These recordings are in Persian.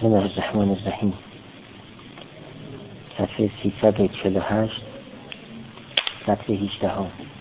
بسم الله الرحمن الرحیم. صفحه 348 صفحه 18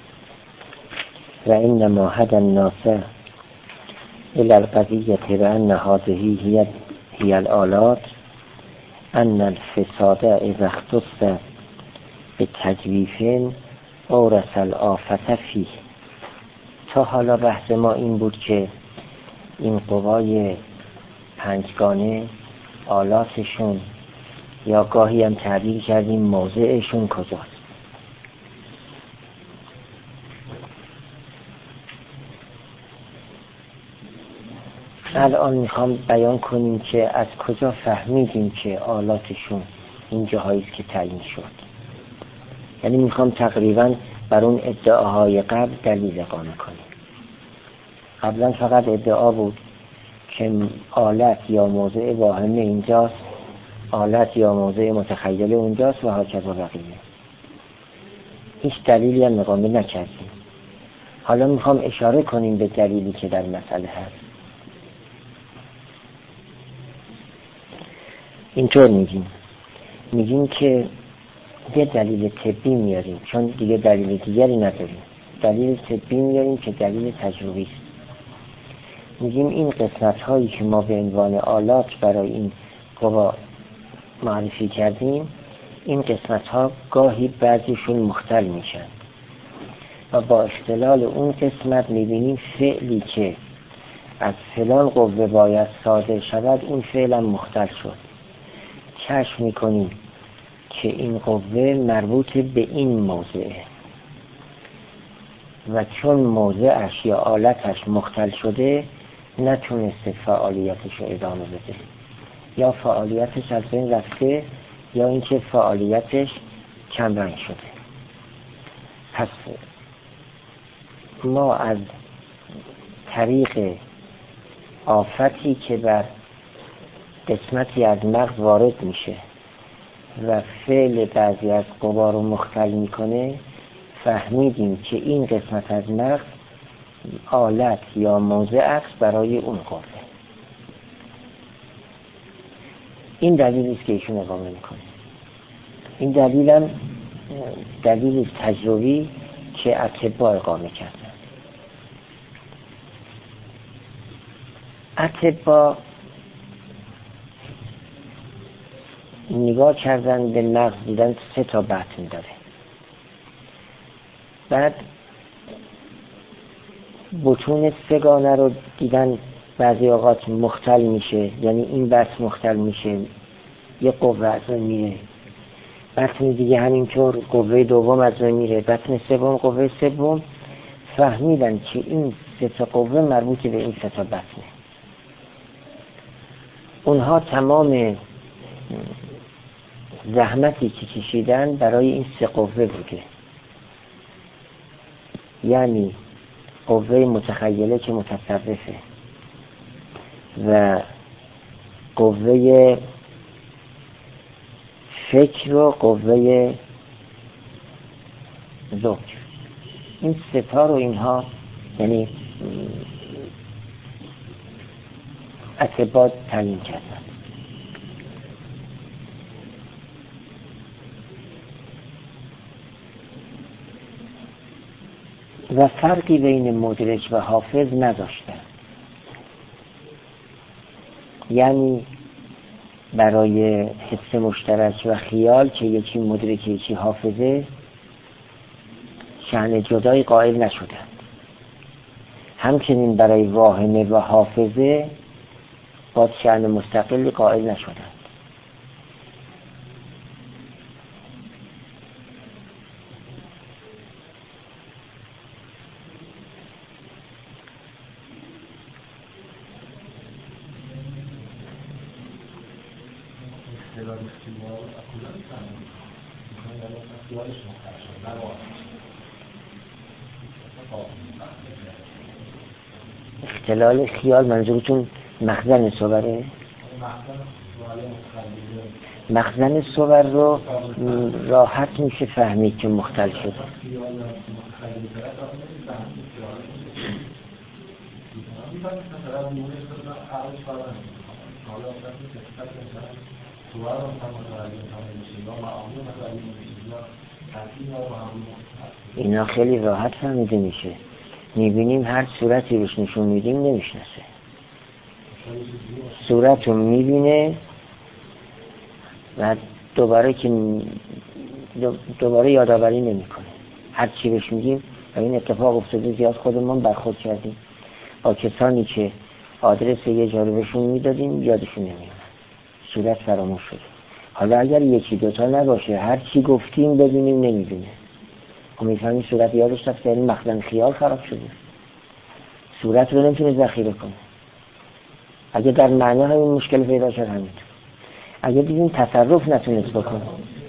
و انما هدى الناس الى القضیة بان هذه هي الآلات ان الفساد اذا اختص بتجویف اورث الآفة فیه. تا حالا بحث ما این بود که این قوای پنجگانه آلاتشون یا گاهی هم تعبیر کردیم موضعشون کجاست. الان میخوام بیان کنیم که از کجا فهمیدیم که آلاتشون این جاهاییست که تعیین شد. یعنی میخوام تقریبا بر اون ادعاهای قبل دلیل اقامه کنیم. قبلا فقط ادعا بود که آلت یا موضع واهمه اینجاست، آلت یا موضع متخیل اونجاست و هاکذا بقیه. هیچ دلیلی هم اقامه نکردیم. حالا میخوام اشاره کنیم به دلیلی که در مسئله هست. اینطور میگیم که یه دلیل طبی میاریم، چون دیگه دلیل دیگری نداریم. دلیل طبی میاریم که دلیل تجربی است. میگیم این قسمت هایی که ما به عنوان آلات برای این قوا معرفی کردیم، این قسمت ها گاهی بعضیشون مختل میشن و با اختلال اون قسمت میبینیم فعلی که از فلان قوه باید صادر شود اون فعل هم مختل شد. کشف میکنیم که این قوه مربوط به این موضعه و چون موضعش یا آلتش مختل شده نتونسته فعالیتش رو ادامه بده، یا فعالیتش از بین رفته یا اینکه فعالیتش کم رنگ شده. پس ما از طریق آفتی که بر قسمتی از مغز وارد میشه و فعل بعضی از قوا رو مختل میکنه فهمیدیم که این قسمت از مغز آلت یا موضع است برای اون قوه. این دلیلی است که ایشون اقامه میکنه. این دلیلم دلیل تجربی که اطباء اقامه کردن. اطباء نگاه کردن به مغز، دیدن 3 تا بطن داره. بعد بطون 3 گانه رو دیدن بعضی اوقات مختل میشه، یعنی این بطن مختل میشه یه قوه از اون میره، بطن دیگه همینطور قوه دوم از اون میره، بطن سوم قوه سوم. فهمیدن که این 3 تا قوه مربوط به این 3 تا بطنه. اونها تمام زحمتی که کشیدن برای این 3 قوه بوده، یعنی قوه متخیله که متصرفه و قوه فکر و قوه ذوق. این 3 تا رو اینها یعنی اطباء تعیین کردن. و فرقی بین مدرک و حافظ نداشتن. یعنی برای حس مشترک و خیال که یکی مدرک یکی حافظه شأن جدایی قائل نشدند. همچنین برای واهمه و حافظه با شأن مستقلی قائل نشدند. اختلال خیال منظورتون مخزن صوره؟ مخزن صور رو راحت میشه فهمید که مختل شده. اینا خیلی راحت فهمیده میشه. میبینیم هر صورتی روش نشون میدیم نمیشناسه، صورت رو میبینه و دوباره یادآوری نمیکنه. هر چی بهش میگیم و این اتفاق افتاده، زیاد خودمون برخورد کردیم با کسانی که آدرس یه جا بهشون میدادیم یادشون نمیاد، صورت فراموش شد. حالا اگر یکی دوتا نباشه هر چی گفتیم ببینیم نمیدونه، خب میفهمیم صورت یادش رفته، یعنی مخزن خیال خراب شده، صورت رو نمیتونه ذخیره کنه. اگه در معنی همین مشکل پیدا شد همینطور. اگه دیدیم تصرف نتونست بکنه،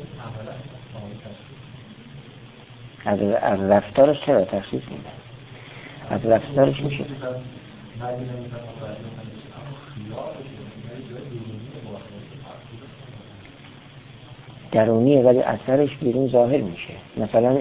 از رفتارش چرا تشخیص میده؟ از رفتارش میشه درونیه ولی اثرش بیرون ظاهر میشه. مثلا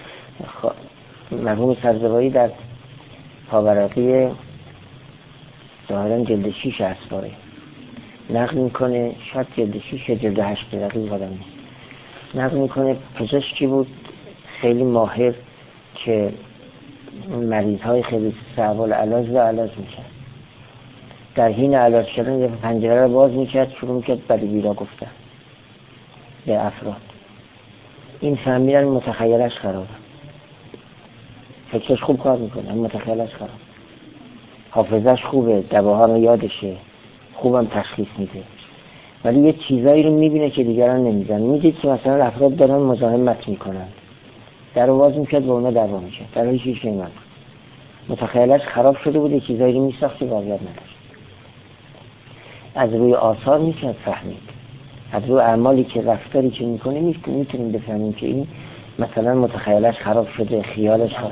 مرحوم سرزوایی در پاورقی ظاهرا جلد 6 اسباره نقل میکنه، شاید جلد 6 یا جلد 8 دقیق قدم نیست، نقل میکنه پزشکی بود خیلی ماهر که مریض های خیلی صعب العلاج و علاج میکرد. در حین علاج کردن یه پنجره رو باز میکرد، شروع میکرد بدی بیرا گفتن به افراد. این فهمیدن متخیلش خرابه، فکرش خوب کار میکنه اما متخیلش خراب، حافظش خوبه، دواها رو یادشه، خوبم تشخیص میده، ولی یه چیزایی رو میبینه که دیگران نمیدن. میدید که مثلا افراد دارن مزاحمت میکنن، در رو باز میکرد با اونا دعوا میشه، در هیچ چیز نمیدن، متخیلش خراب شده بود، یه چیزایی رو میساخت که واقعیت نداشت. از روی آثار میشه فهمید، از روی اعمالی که رفتاری که میکنه میتونیم بفهمیم که این مثلا متخیلش خراب شده، خیالش خراب.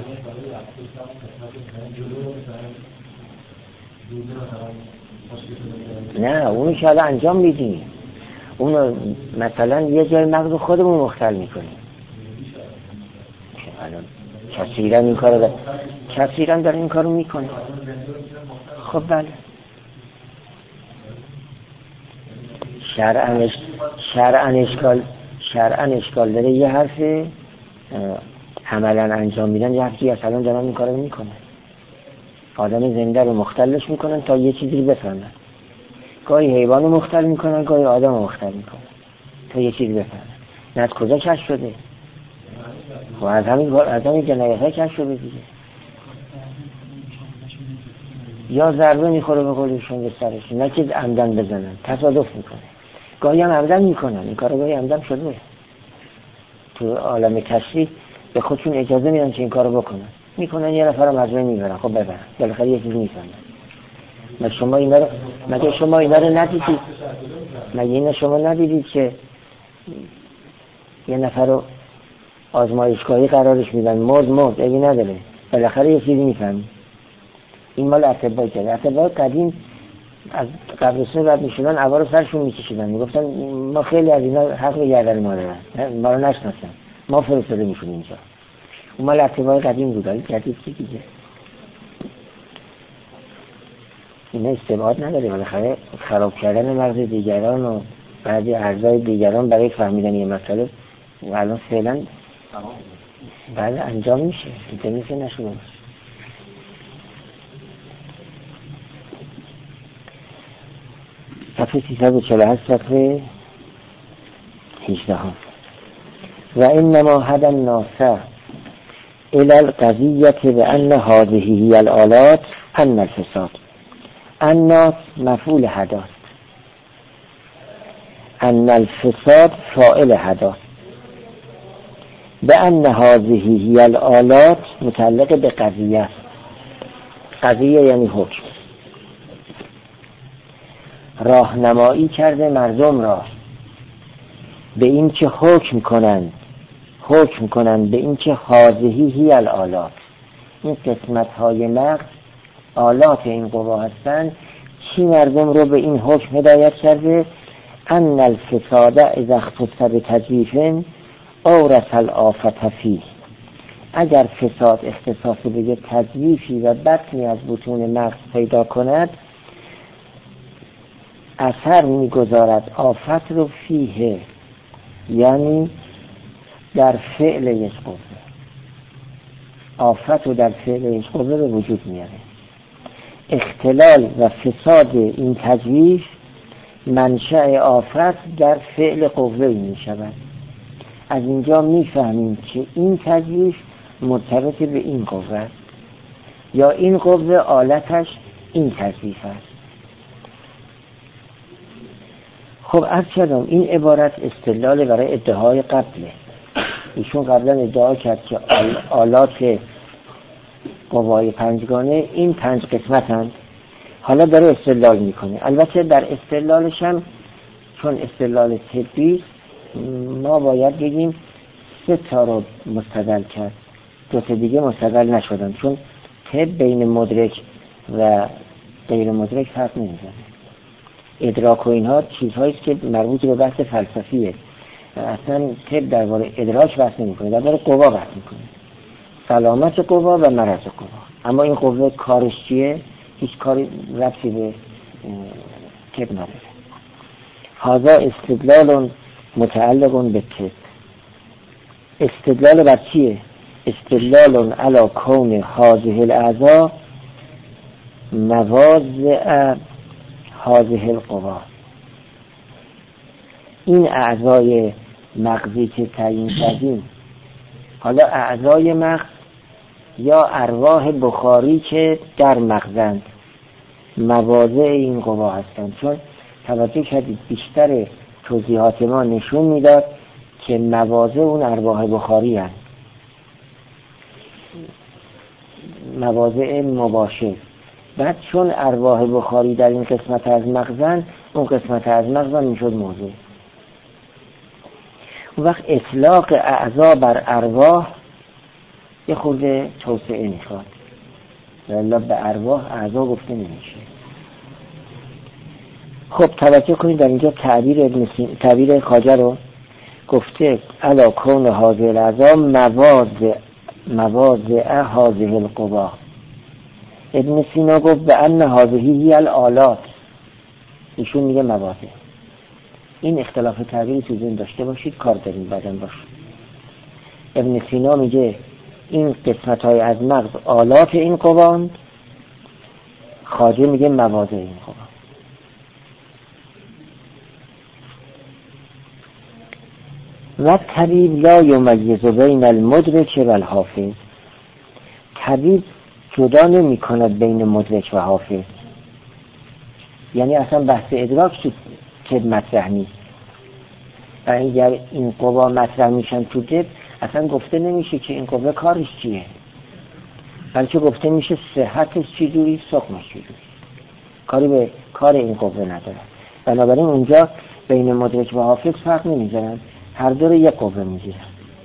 نه اونو که حالا انجام میدیم، اونو مثلا یه جای مغز خودمون مختل میکنیم. کثیرا این کارو کثیرا داره این کارو میکنه. خب بله، شرعاً اشکال داره یه حرف عملاً انجام میدن، یه حرفی اصلا دارن این کارو میکنن. آدم زنده رو مختلش میکنن تا یه چیزی رو بفهمن. گاهی حیوان رو مختل میکنن، گاهی آدم رو مختل میکنن تا یه چیزی بفهمن. نه از کجا کشف شده؟ خب از همین جنایت ها کشف شده دیگه. یا ضربه میخوره به قولشون به سرش، نه که عمدن بزنن، تصادف میکنه. گاهی هم عمدن میکنن، این کارو گاهی عمدن شده. تو عالم تشریح به خودشون اجازه میدن که این کارو بکنن، میکنن، یه نفر رو مجموعه میبرن، خب ببرن، بالاخره یه چیزی میفهمن. مگه شما اینا رو ندیدید؟ مگه اینا شما ندیدید که یه نفر رو آزمایشگاهی قرارش میدن، مز ایگه نداره، بالاخره یه چیزی میفهمی. این مال اطباء کرده. اطباء قدیم از قبرستون رد میشدن، عبا رو سرشون میکشیدن، میگفتن ما خیلی از اینا حق به گردن ما دارن، ما رو نشناسن، ما فرستاده میشون اینجا. اون مال اطباء قدیم بود، ولی جدید که دیگه اینا استبعاد نداره. بالاخره خراب کردن مغز دیگران و بعضی اعضای دیگران برای فهمیدن یه مسئله الان فعلا بعد انجام میشه، اینطوری که نشده باشه. صفحه 348 صفحه 18 و انما هدى الناس الى القضیة بان هذه هي الآلات ان الفساد. الناس مفعول هداست، ان الفساد فاعل هداست، بان هذه هي الآلات متعلق به قضیه است. قضیه یعنی حکم. راهنمایی کرده مردم را به این که حکم کنند به این که هذه هی الآلات، این قسمت های مغز آلات این قوا هستند. چی مردم رو به این حکم هدایت کرده؟ ان الفساد اذا اختص بتجویف اورث الآفة فیه. اگر فساد اختصاص به تجویفی و بطنی از بطون مغز پیدا کند، اثر میگذارد آفت رو فیه، یعنی در فعل یک قوه، آفت رو در فعل یک قوه به وجود میاره. اختلال و فساد این تجویف منشأ آفت در فعل قوه می شود. از اینجا میفهمیم که این تجویف مرتبط به این قوه است یا این قوه آلتش این تجویف است. خب عرض کردم این عبارت استدلال برای ادعای قبله. ایشون قبلا ادعا کرد که آلات قوای پنجگانه این 5 قسمتند. حالا داره استدلال میکنه. البته در استدلالش هم چون استدلال طبی ما باید بگیم 3 تا رو مستدل کرد، 2 تا دیگه مستدل نشدن، چون طب بین مدرک و غیر مدرک فرق نمیزنه. ادراک و اینها چیزهایی است که مربوط به بحث فلسفیه. اصلا طب درباره ادراک بحث نمیکنه، درباره قوا بحث میکنه، سلامت قوا و مرض قوا. اما این قوه کارش چیه؟ هیچ کاری ربطی به طب نداره. هذا استدلال متعلق به طب. استدلال بر چیه؟ استدلال علی کون هذه الاعضاء مواضع هذه القوا. این اعضای مغزی که تعیین کردیم، حالا اعضای مغز یا ارواح بخاری که در مغزند، مواضع این قوا هستند. چون توجه کردید بیشتر توضیحات ما نشون میداد که مواضع اون ارواح بخاری هست، مواضع مباشر. بعد چون ارواح بخاری در این قسمت از مغزن، اون قسمت از مغزن میشد موضوع. اون وقت اطلاق اعضا بر ارواح یه خورده توسعه میخواد، والله به ارواح اعضا گفته نمیشه. خب توجه کنید در اینجا تعبیر خواجه رو گفته علا کون هذه الاعضا مواضع هذه القوا. ابن سینا گفت به ان هذه هی الآلات، ایشون میگه مواضع. این اختلاف تعبیری تو ذهن داشته باشید، کار داریم بعدن باش. ابن سینا میگه این قسمت های از مغز آلات این قواند، خواجه میگه مواضع این قوا. و طبیب لا یمیز بین المدرک و الحافظ. طبیب جدا نمی کند بین مدرک و حافظ، یعنی اصلا بحث ادراک تو مطرح نیست. و اگر این قوا مطرح میشن تو طب اصلا گفته نمیشه که این قوا کارش چیه، بلکه گفته میشه صحتش چجوری، سقمش چجوری، کاری به کار این قوا نداره. بنابراین اونجا بین مدرک و حافظ فرق نمیذارن، هر دو رو یک قوا میگیرن.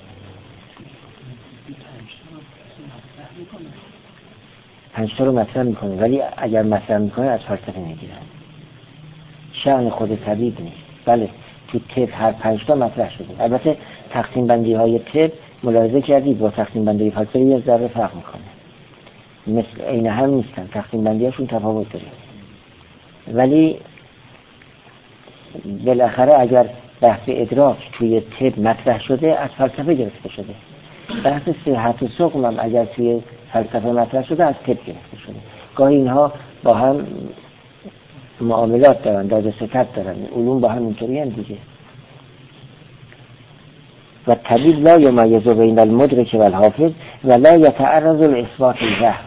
پنجتا رو مطرح میکنه، ولی اگر مطرح میکنه از فلسفه میگیرن، شأن خود طبیب نیست. بله تو طب هر 5 تا مطرح شده. البته تقسیم بندی های طب ملاحظه کردید با تقسیم بندی فلسفه یه ذره فرق میکنه، مثل عین هم نیستن، تقسیم بندی هاشون تفاوت داره. ولی بالاخره اگر بحث ادراک توی طب مطرح شده از فلسفه گرفته شده. بحث صحت و سقم هم اگر توی فلسفه مطرح شده از طب گرفته شده. گاهی اینها با هم معاملات دارن، داد و ستد دارن، علوم با هم اینطوری هم دیگه. و طبیب لا یمیز بین المدرک و الحافظ و لا یتعرض لاثبات الوهم.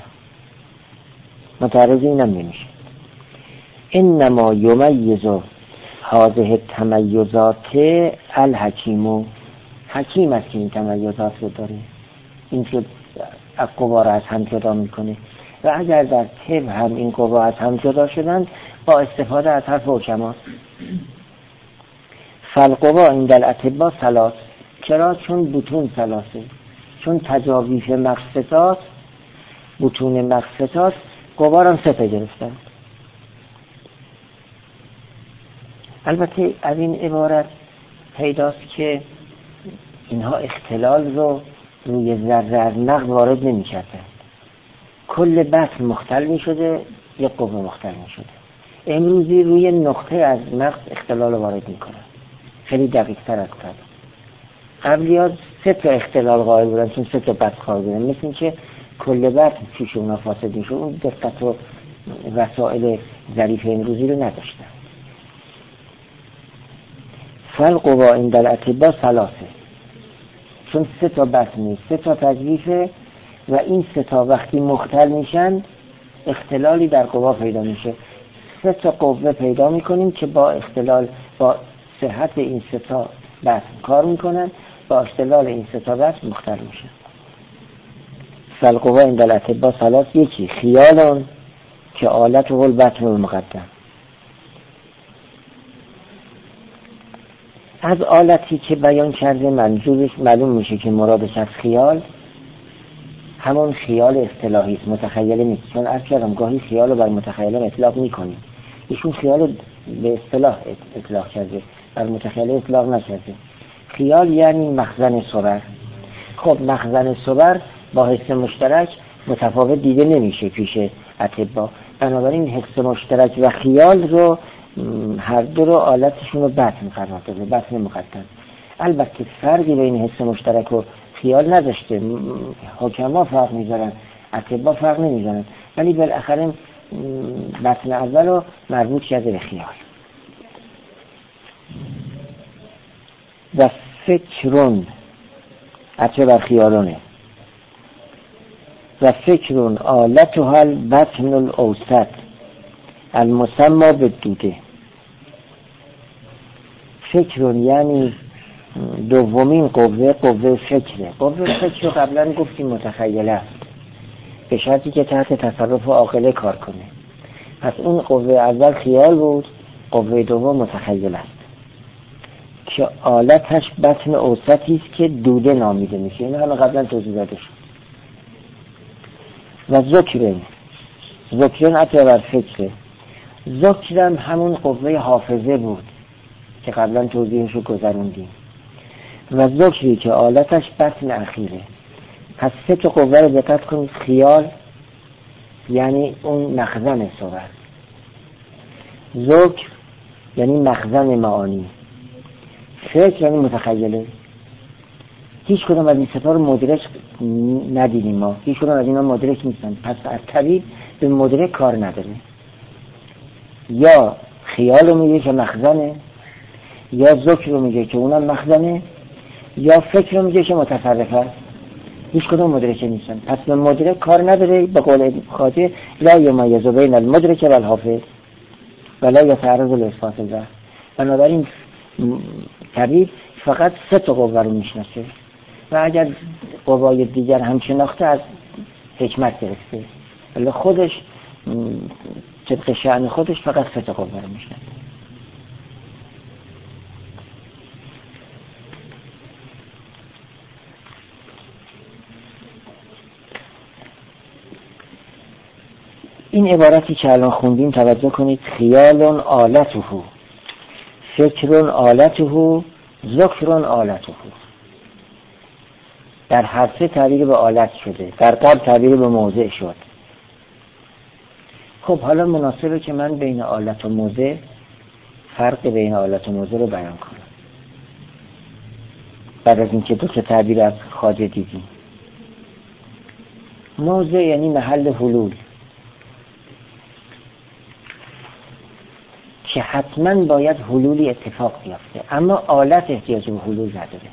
متعرض اینم نمیشه. انما یمیز هذه التمیزات الحکیم. حکیم است که این تمیزات رو داره، این که قوا را از هم جدا میکنه. و اگر در طب هم این قوا از هم جدا شدن با استفاده از حرف حکماست. فالقوا عند الاطباء 3. چرا؟ چون بطون 3، چون تجاویف مقصدات بطون مقصدات قوا را 3 گرفتن. البته از این عبارت پیداست که اینها اختلال رو روی ذره از نقد وارد نمی کردن. کل بحث مختل می شده، یک قوه مختل می شده. امروزی روی نقطه از مغز اختلال وارد میکنن، خیلی دقیق تر از قبل ها 3 تا اختلال قائل بودن چون 3 تا بد قائل بودن، مثل این که کل بد توش اونا فاسد میشه، اون دقت و وسائل ظریف امروزی رو نداشتن. فالقوا عند الاطباء 3، چون 3 تا بطنی 3 تا تجویفه و این 3 تا وقتی مختل میشن اختلالی در قوا پیدا میشه. 3 تا قوه پیدا میکنیم که با اختلال با صحت این 3 تا بطن کار میکنن، با اختلال این 3 تا بطن مختل میشن. فالقوا عند الاطباء 3، یکی خیال که آلت و البطن المقدم، از آلتی که بیان کرده منظورش معلوم میشه که مرادش از خیال همون خیال اصطلاحی است، متخیله نیست، چون عرض کردم گاهی خیال رو بر متخیله اطلاق میکنیم، ایشون خیال رو به اصطلاح اطلاق کرده، بر متخیله اطلاق نکرده. خیال یعنی مخزن صور. خب مخزن صور با حس مشترک متفاوت دیده نمیشه پیش اطباء، بنابراین حس مشترک و خیال رو هر دو رو آلتشون رو بطن قرار داده، بطن مقدم. البته فرقی بین حس مشترک و خیال نداشته، حکما فرق میذارن، اطباء فرق نمیذارن، ولی بالاخره بطن اول رو مربوط کرده به خیال. و فکرون عطوه بر خیالونه. و فکرون آلتها البطن الاوسط المسمى بالدوده. فکرون یعنی دومین قوه فکره. قوه فکر رو قبلا گفتیم متخیله است، به شرطی که تحت تصرف عاقله کار کنه. پس اون قوه اول خیال بود، قوه دوم متخیل است که آلتش بطن اوسطی است که دوده نامیده میشه. این همه قبلا توضیح داده شد. و ذکرن عطوه بر فکره. ذکرم همون قوه حافظه بود که قبلا توضیحش رو گذروندیم و ذکری که آلتش بطن اخیره. پس 3 تا قوه رو دقت کنید. خیال یعنی اون مخزن صور، ذکر یعنی مخزن معانی، فکر یعنی متخیله. هیچ کدوم از این 3 تا رو مدرک ندیدیم ما، هیچ کدوم از اینا مدرک نیستن. پس از طبیب به مدرک کار نداره، یا خیال رو میگه که مخزنه، یا ذکر رو میگه که اونم مخزنه، یا فکر رو میگه که متصرفه. هیچ کدوم مدرک نیستن، پس به مدرک کار نداره. به قول خاطر لا یمیز بین المدرک و الحافظ ولا یتعرض لاثبات البحث. بنابراین طبیب فقط 3 تا قوه رو میشناسه و اگر قوای دیگر هم شناخته از حکمت گرفته، ولی خودش طبق شأن خودش فقط 3 تا قوه رو میشناسه. این عبارتی که الان خوندیم توجه کنید. خیال آلته، فکر آلته، ذکر آلته. در هر 3 تعبیر به آلت شده، در قبل تعبیر به موضع شد. خب حالا مناسبه که من بین آلت و موضع، فرق بین آلت و موضع رو بیان کنم بعد از اینکه 2 تا تعبیر از خواجه دیدیم. موضع یعنی محل حلول که حتما باید حلولی اتفاق بیفته، اما آلت احتیاج به حلول نداره.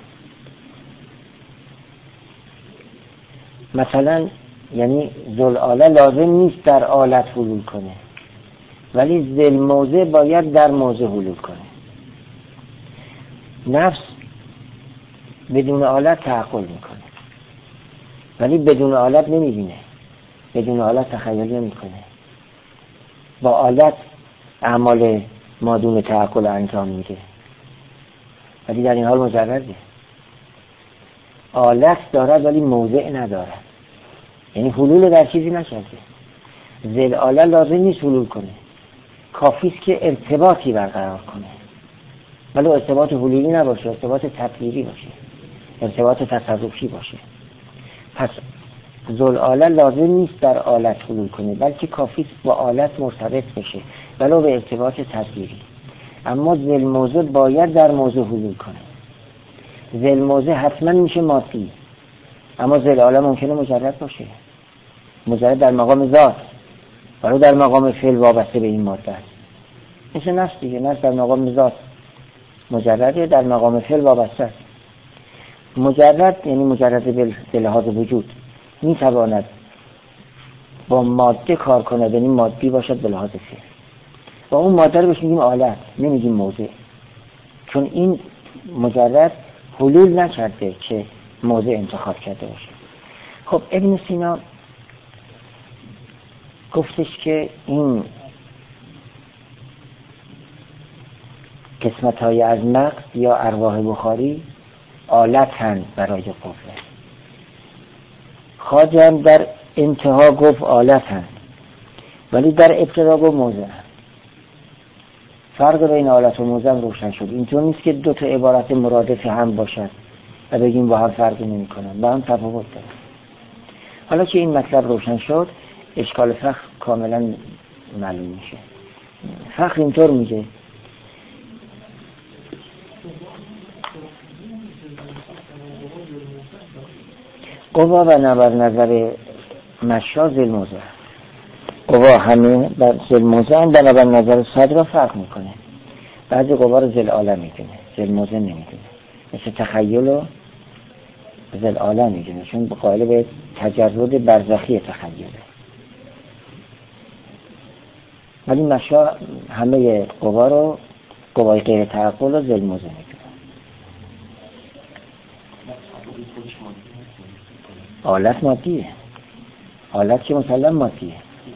مثلا یعنی ذوالآله لازم نیست در آلت حلول کنه، ولی ذوالموضع باید در موضع حلول کنه. نفس بدون آلت تعقل میکنه، ولی بدون آلت نمیبینه، بدون آلت تخیل نمیکنه. با آلت اعمال مادون تعقل انجام میده، ولی در این حال مجرده. آلت دارد ولی موضع ندارد، یعنی حلول در چیزی نکرده. ذل آله لازم نیست حلول کنه، کافی است که ارتباطی برقرار کنه، ولی ارتباط حلولی نباشه، ارتباط تطهیری باشه، ارتباط تصرفی باشه. پس ذل آله لازم نیست در آلت حلول کنه، بلکه کافی است با آلت مرتبط بشه ولو به ارتباط تصویری. اما ذل موضع باید در موضع حلول کنه. ذل موضع حتما میشه مادی، اما ذل عالم ممکنه مجرد باشه، مجرد در مقام ذات، ولو در مقام فعل وابسته به این ماده است. مثل نفس دیگه، نفس در مقام ذات مجرده، در مقام فعل وابسته است. مجرد یعنی مجرد به لحاظ وجود، میتواند با ماده کار کند، یعنی مادی باشد به لحاظ فعل. و اون ماده رو بهش میگیم آلت، نمیگیم موضع، چون این مجرد حلول نکرده که موضع انتخاب کرده باشه. خب ابن سینا گفتش که این قسمت‌های از مغز یا ارواح بخاری آلت‌اند برای قوه. خواجه هم در انتها گفت آلت‌اند، ولی در ابتدا گفت موضع‌اند. فرق بین آلت و موضع روشن شد. اینطور نیست که دو تا عبارت مرادف هم باشد و بگیم با هم فرقی نمی‌کنن، با هم تفاوت دارن. حالا که این مطلب روشن شد، اشکال فقه کاملا معلوم میشه. فقه اینطور میگه قوا و نبر نظر مشا ذل موضع، قوا همه بر ذل موضع هم بنابر نظر صدر فرق میکنه. بعضی قوا رو ذل عالم میدونه، ذل موضع نمیدونه، مثل تخیل و ذل عالم میدونه، چون قائل به تجرد برزخی تخیله. ولی مشا همه قوا رو، قوای غیر تعقل رو ذل موضع میدونه. آلت مادیه، آلت که مسلم مادیه.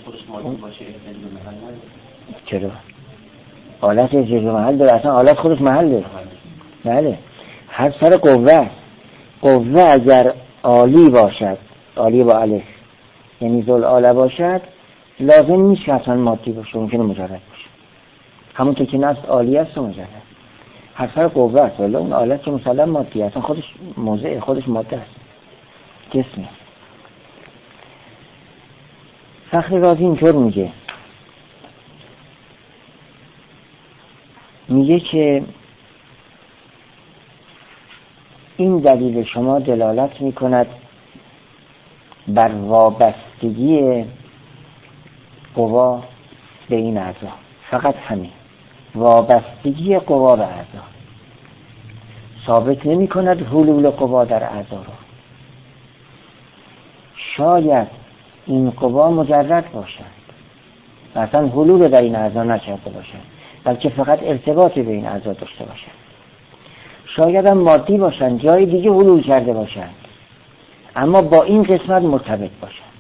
چرا؟ آلت یه جزء محل داره، اصلا آلت خودش محل داره. بله، هر سر قوه، قوه اگر عالی باشد، عالی با الف یعنی ذل عالی باشد، لازم نیست که اصلا مادی باشه، ممکنه مجرد باشه. همونطور که نفس عالی است و مجرد. هر سر قوه است، ولی اون آلت که مسلم مادیه، اصلا خودش موضع، خودش ماده است، جسمه. فخر رازی اینطور میگه که این دلیل شما دلالت میکند بر وابستگی قوا به این اعضا. فقط همین وابستگی قوا به اعضا ثابت نمی کند حلول قوا در اعضا را. شاید این قوا مجرد باشد، اصلا حلول در این اعضا نکرده باشد، بلکه فقط ارتباط به این اعضا داشته باشد. شاید هم مادی باشند، جای دیگه حلول کرده باشند، اما با این قسمت مرتبط باشند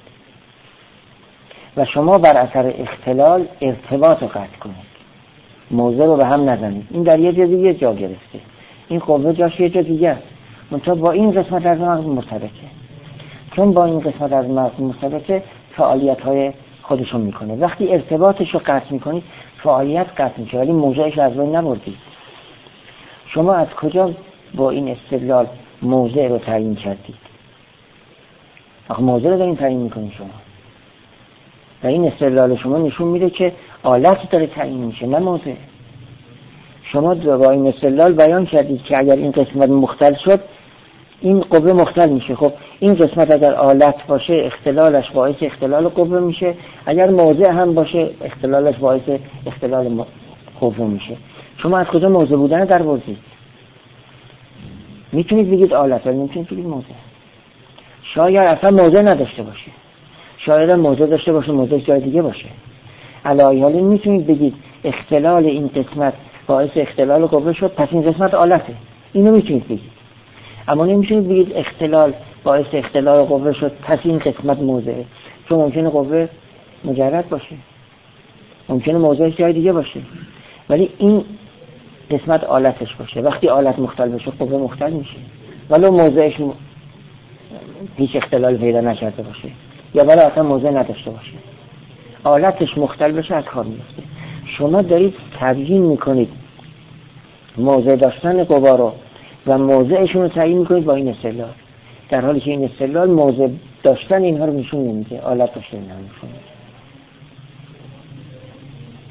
و شما بر اثر اختلال ارتباط رو قطع کنید، موضع رو به هم نزنید. این در یه جا دیگه جا گرفته، این قوه جاش یه جا دیگه است، منتها با این قسمت از مغز مرتبطه. چون با این قسمت از مغز مرتبطه، فعالیت‌های خودشون میکنه. وقتی ارتباطش رو قطع میکنید، فعالیت قطع میشه، ولی موضعش از بین نبردید. شما از کجا با این استدلال موضع رو تعیین کردید؟ آخه موضع رو دارین تعیین میکنید شما، و این استدلال شما نشون میده که آلت داره تعیین میشه، نه موضع. شما با این استدلال بیان کردید که اگر این قسمت مختل شد، این قوه مختل میشه. خب این قسمت اگر آلت باشه، اختلالش باعث اختلال قوه میشه، اگر موضع هم باشه، اختلالش باعث اختلال قوه میشه. شما از کجا موضع بودن در بردید؟ میتونید بگید آلت، ولی نمیتونید بگید موضع. شاید اصلا موضع نداشته باشه، شاید هم موضع داشته باشه، موضع جای دیگه باشه. علی حال میتونید بگید اختلال این قسمت باعث اختلال قوه شد، پس این قسمت آلته. اینو میتونید بگید. اما نمیتونید بگید اختلال باعث اختلال قوه شد، پس این قسمت موضعه. چون ممکنه قوه مجرد باشه، ممکنه موضعش جای دیگه باشه، ولی این قسمت آلتش باشه. وقتی آلت مختل بشه، قوه مختل میشه، ولو موضعش هیچ اختلال پیدا نکرده باشه، یا ولو اصلا موضع نداشته باشه. آلتش مختل بشه، از کار میفته. شما دارید تبیین میکنید موضع داشتن قوا رو و موضعشون رو تعیین میکنید با این استدلال، در حالی که این استدلال موضع داشتن اینها رو نشون نمیده، آلت داشتن اینها رو نشون میده.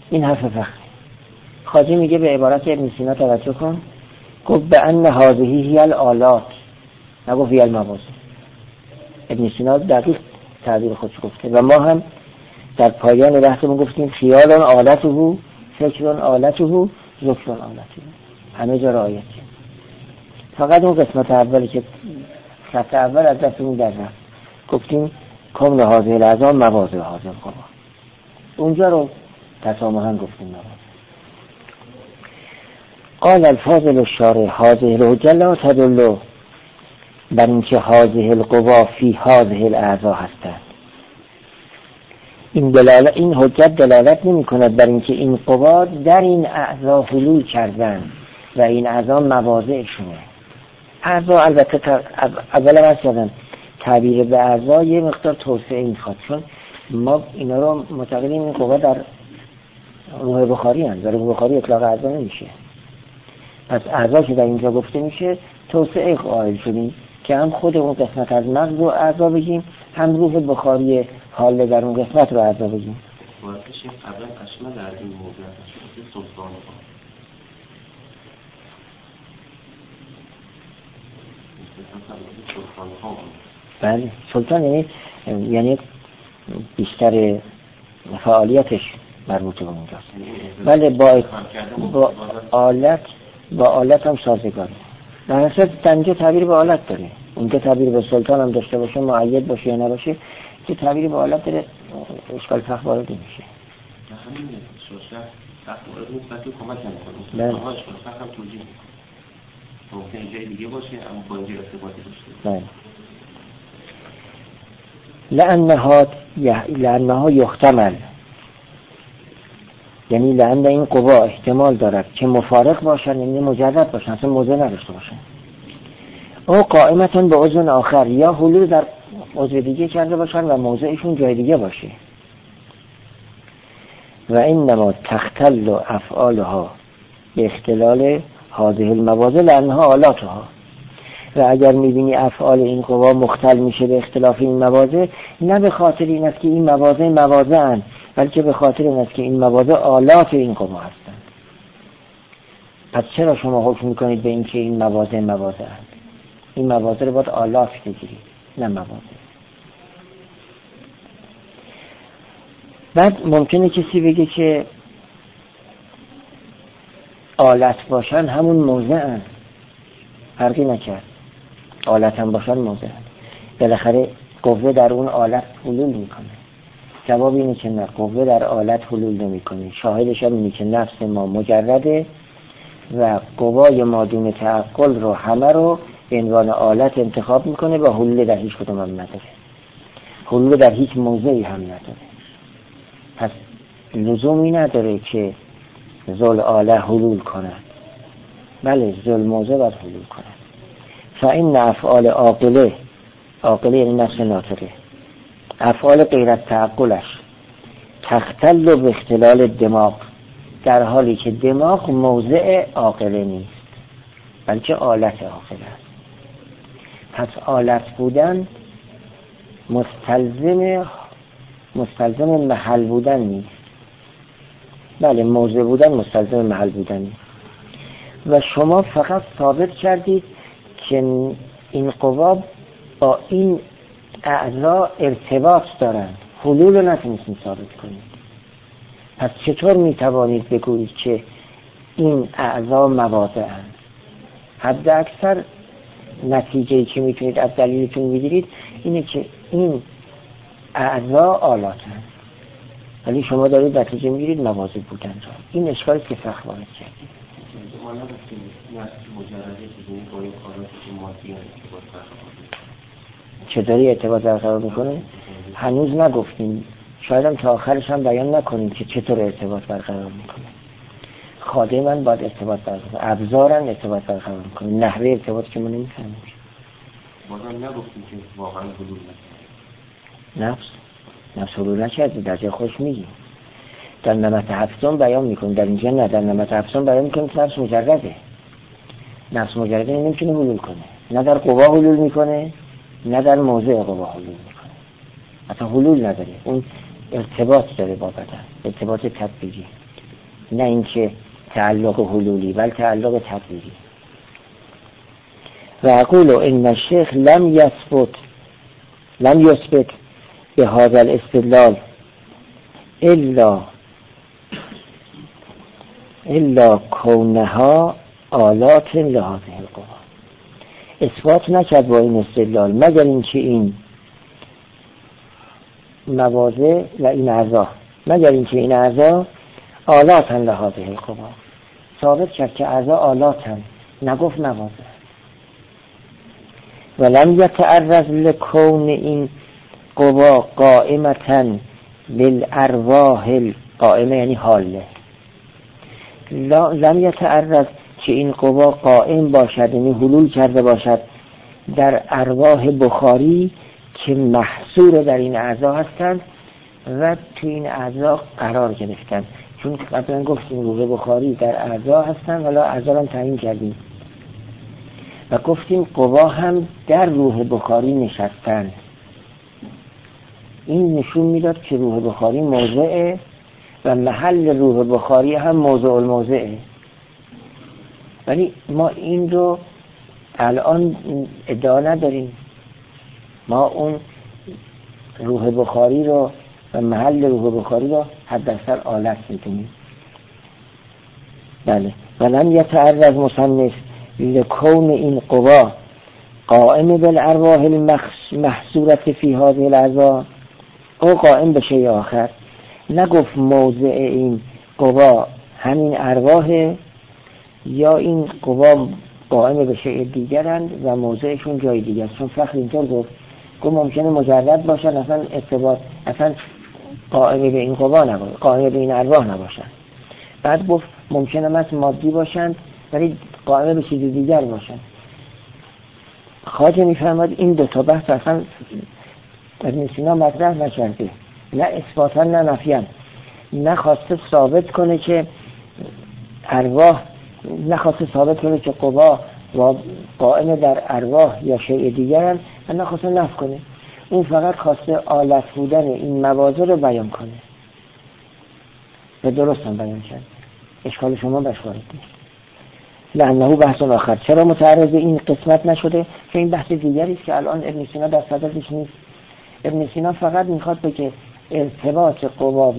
این حرف فخری. خواجه میگه به عبارت ابن سینا توجه کن، گفت به ان هذه هی الآلات، نگفت هی المواضع. ابن سینا دقیق تعبیر خودش گفته و ما هم در پایان بحثمون گفتیم خیال آلته، فکر آلته، ذکر آلته، همه جا رعایت کرد. فقط اون قسمت اولی که خط اول از دستمون در رفت، گفتیم کمن هذه الاعضاء مواضع هذه القوا، اونجا رو تسامحاً گفتیم مواضع. قال الفاضل الشارع هذه الحجة لا تدل بر اینکه هذه القوا فی هذه الاعضاء هستند. این حجت دلالت نمی کند بر اینکه این قوا در این اعضا حلول کردن و این اعضا مواضعشونه. اعضا البته اولا بس کردن تعبیر به اعضا یه مقدار توسعه میخواد، چون ما اینا رو معتقدیم این قوا در روح بخاری هست، در روح بخاری اطلاق اعضا نمیشه. پس اعضا که در اینجا گفته میشه توسعه قائل شدیم که هم خود اون قسمت از مغز رو اعضا بگیم، هم روح بخاری حال در اون قسمت رو اعضا بگیم. واقعش قبلا اشمل در این موضوع هست سلطان ها. بله سلطان یعنی بیشتر فعالیتش مربوط به اونجاست. بله با آلت هم سازگاره. در اصل تنجه تعبیر به آلت داره، اونجا تعبیر به سلطان هم داشته باشه، معید باشه یا نباشه، که تعبیر به آلت داره اشکال فقه وارد میشه. همین شوشت فقه وارد نیست که کمک نمیکنه. بله. اشکال فقه هم توجیه ممکن جای دیگه باشه اما با اینجا ارتباطی داشته. بله. لأنها یحتمل، یعنی لأن این قوا احتمال دارد که مفارق باشن، یعنی مجرد باشن، اصلا موضع نداشته باشن. او قائمتون به عضو آخر، یا حلول در عضو دیگه کرده باشن و موضعشون جای دیگه باشه. و انما تختل افعالها به اختلال هذه المواضع لأنها آلاتها. و اگر میبینی افعال این قوا مختل میشه به اختلاف این مواضع، نه به خاطر این است که این مواضعن، بلکه به خاطر این است که این مواضع آلات این قوا هستند. پس چرا شما حکم میکنید به این که این مواضع هست؟ این مواضع رو باید آلات بگیرید، نه مواضع. بعد ممکنه کسی بگه که آلت باشن همون موضعن، فرقی نکرد، آلت هم باشن موضعن، بالاخره قوه در اون آلت حلول میکنه. جواب اینه که نه، قوه در آلت حلول نمیکنه. شاهدش هم اینه که نفس ما مجرده و قوای مادون تعقل رو همه رو به عنوان آلت انتخاب میکنه و حلول در هیچ کدوم هم نداره، حلول در هیچ موضعی هم نداره. پس لزومی نداره که ذل آله حلول کنه، بله ذل موضع باید حلول کنه. فإن افعال عاقله یعنی نفس ناطقه، افعال غیر از تعقلش تختل به اختلال دماغ، در حالی که دماغ موضع عاقله نیست بلکه آلت عاقله است. پس آلت بودن مستلزم محل بودن نیست. بله موضع بودن مستلزم محل بودن نیست. و شما فقط ثابت کردید که این قوا با این اعضا ارتباط دارن، حلول رو نتونستید ثابت کنید. پس چطور میتوانید بگویید که این اعضا مواضع هست؟ حد اکثر نتیجه‌ای که میتونید از دلیلتون بگیرید اینه که این اعضا آلات هست، ولی شما دارید نتیجه میگیرید مواضع بودن را. این اشکالی که فقه وارد کردید. چطوری ارتباط برقرار میکنه؟ هنوز نگفتیم، شاید هم تا آخرش هم بیان نکنیم که چطور ارتباط برقرار میکنه. خادم باید ارتباط برقرار کنه، ابزارن ارتباط برقرار میکنه، نحوه ارتباط که ما نمیفهمیم. بازم نگفتیم که واقعا حلول نکنه. نفس حلول نکرده، در جای خوش میگیم. در نمط هفتم بیان میکنیم، در اینجا نه. در نمط هفتم بیان میکنیم که نفس مجرده. نفس مجرده نمیتونه حلول کنه، نه در قوا حلول میکنه نه در موضع قوا حلول میکنه، اصلا حلول نداره، اون ارتباط داره با بدن، ارتباط تطبیقی. نه اینکه تعلق حلولی بل تعلق تدبیری. و اقول ان الشیخ لم یثبت به هذا الاستدلال الا کونها آلات لهذه القوا. اثبات نکرد با این استدلال مگر اینکه این مواضع و این اعضا آلات لهذه القوا. ثابت کرد که اعضا آلاتن، نگفت مواضع. ولم یتعرض لکون این قوا قائمتا بالارواح القائمه، یعنی حاله. لم یتعرض که این قوا قائم باشد، یعنی حلول کرده باشد در ارواح بخاری که محصور در این اعضا هستند و تو این اعضا قرار گرفتند. چون قبلا گفتیم روح بخاری در اعضا هستند، حالا اعضا رو تعیین کردیم و گفتیم قوا هم در روح بخاری نشستند. این نشون میداد که روح بخاری موضعه و محل روح بخاری هم موضع الموضعه. ولی ما این رو الان ادعا نداریم. ما اون روح بخاری رو و محل روح بخاری رو حداکثر آلت میدونیم. بله. ولم یتعرض مصنف لکون این قوا قائم بالارواح المحصورة فی هذه الاعضاء او قائم به شیء آخر. نگفت موضع این قوا همین ارواح یا این قوا قائم به شیء دیگرند و موضعشون جای دیگر. چون فخر اینطور گفت ممکنه مجرد باشن، اصلا ارتباط اصلا قائم به این قوا نباشن، قائم به این ارواح نباشن. بعد گفت ممکنه مثل مادی باشن ولی قائم به چیز دیگر باشن. خواجه میفرماد این دو تا بحث اصلا ابن سینا مطرح نکرده، نه اثباتا نه نفیان. نخواسته ثابت کنه که ارواح، نخواسته ثابت کنه که قوا قائم در ارواح یا شیء دیگرن و نخواسته نفی کنه. اون فقط خواسته آلت بودن این مواضع رو بیان کنه و درست هم بیان کرد. اشکال شما بهش وارد نیست. لعنه بحث آخر. چرا متعرض این قسمت نشده؟ که این بحث دیگری است که الان ابن سینا در صددش نیست. ابن سینا فقط میخواد بگه ارتباط قوا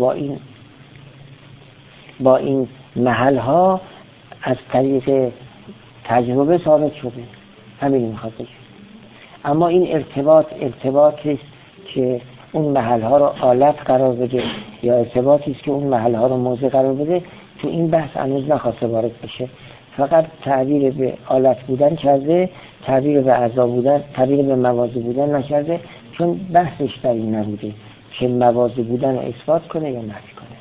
با این محل ها از طریق تجربه ثابت شده. همین میخواد بگه. اما این ارتباطی است که اون محل ها رو آلت قرار بده یا ارتباطی است که اون محل ها رو موضع قرار بده، تو این بحث هنوز نخواسته وارد بشه. فقط تعبیر به آلت بودن کرده، تعبیر به اعضا بودن، تعبیر به مواضع بودن نکرده، چون بحثش در این نبوده که مواضع بودن رو اثبات کنه یا نفی کنه.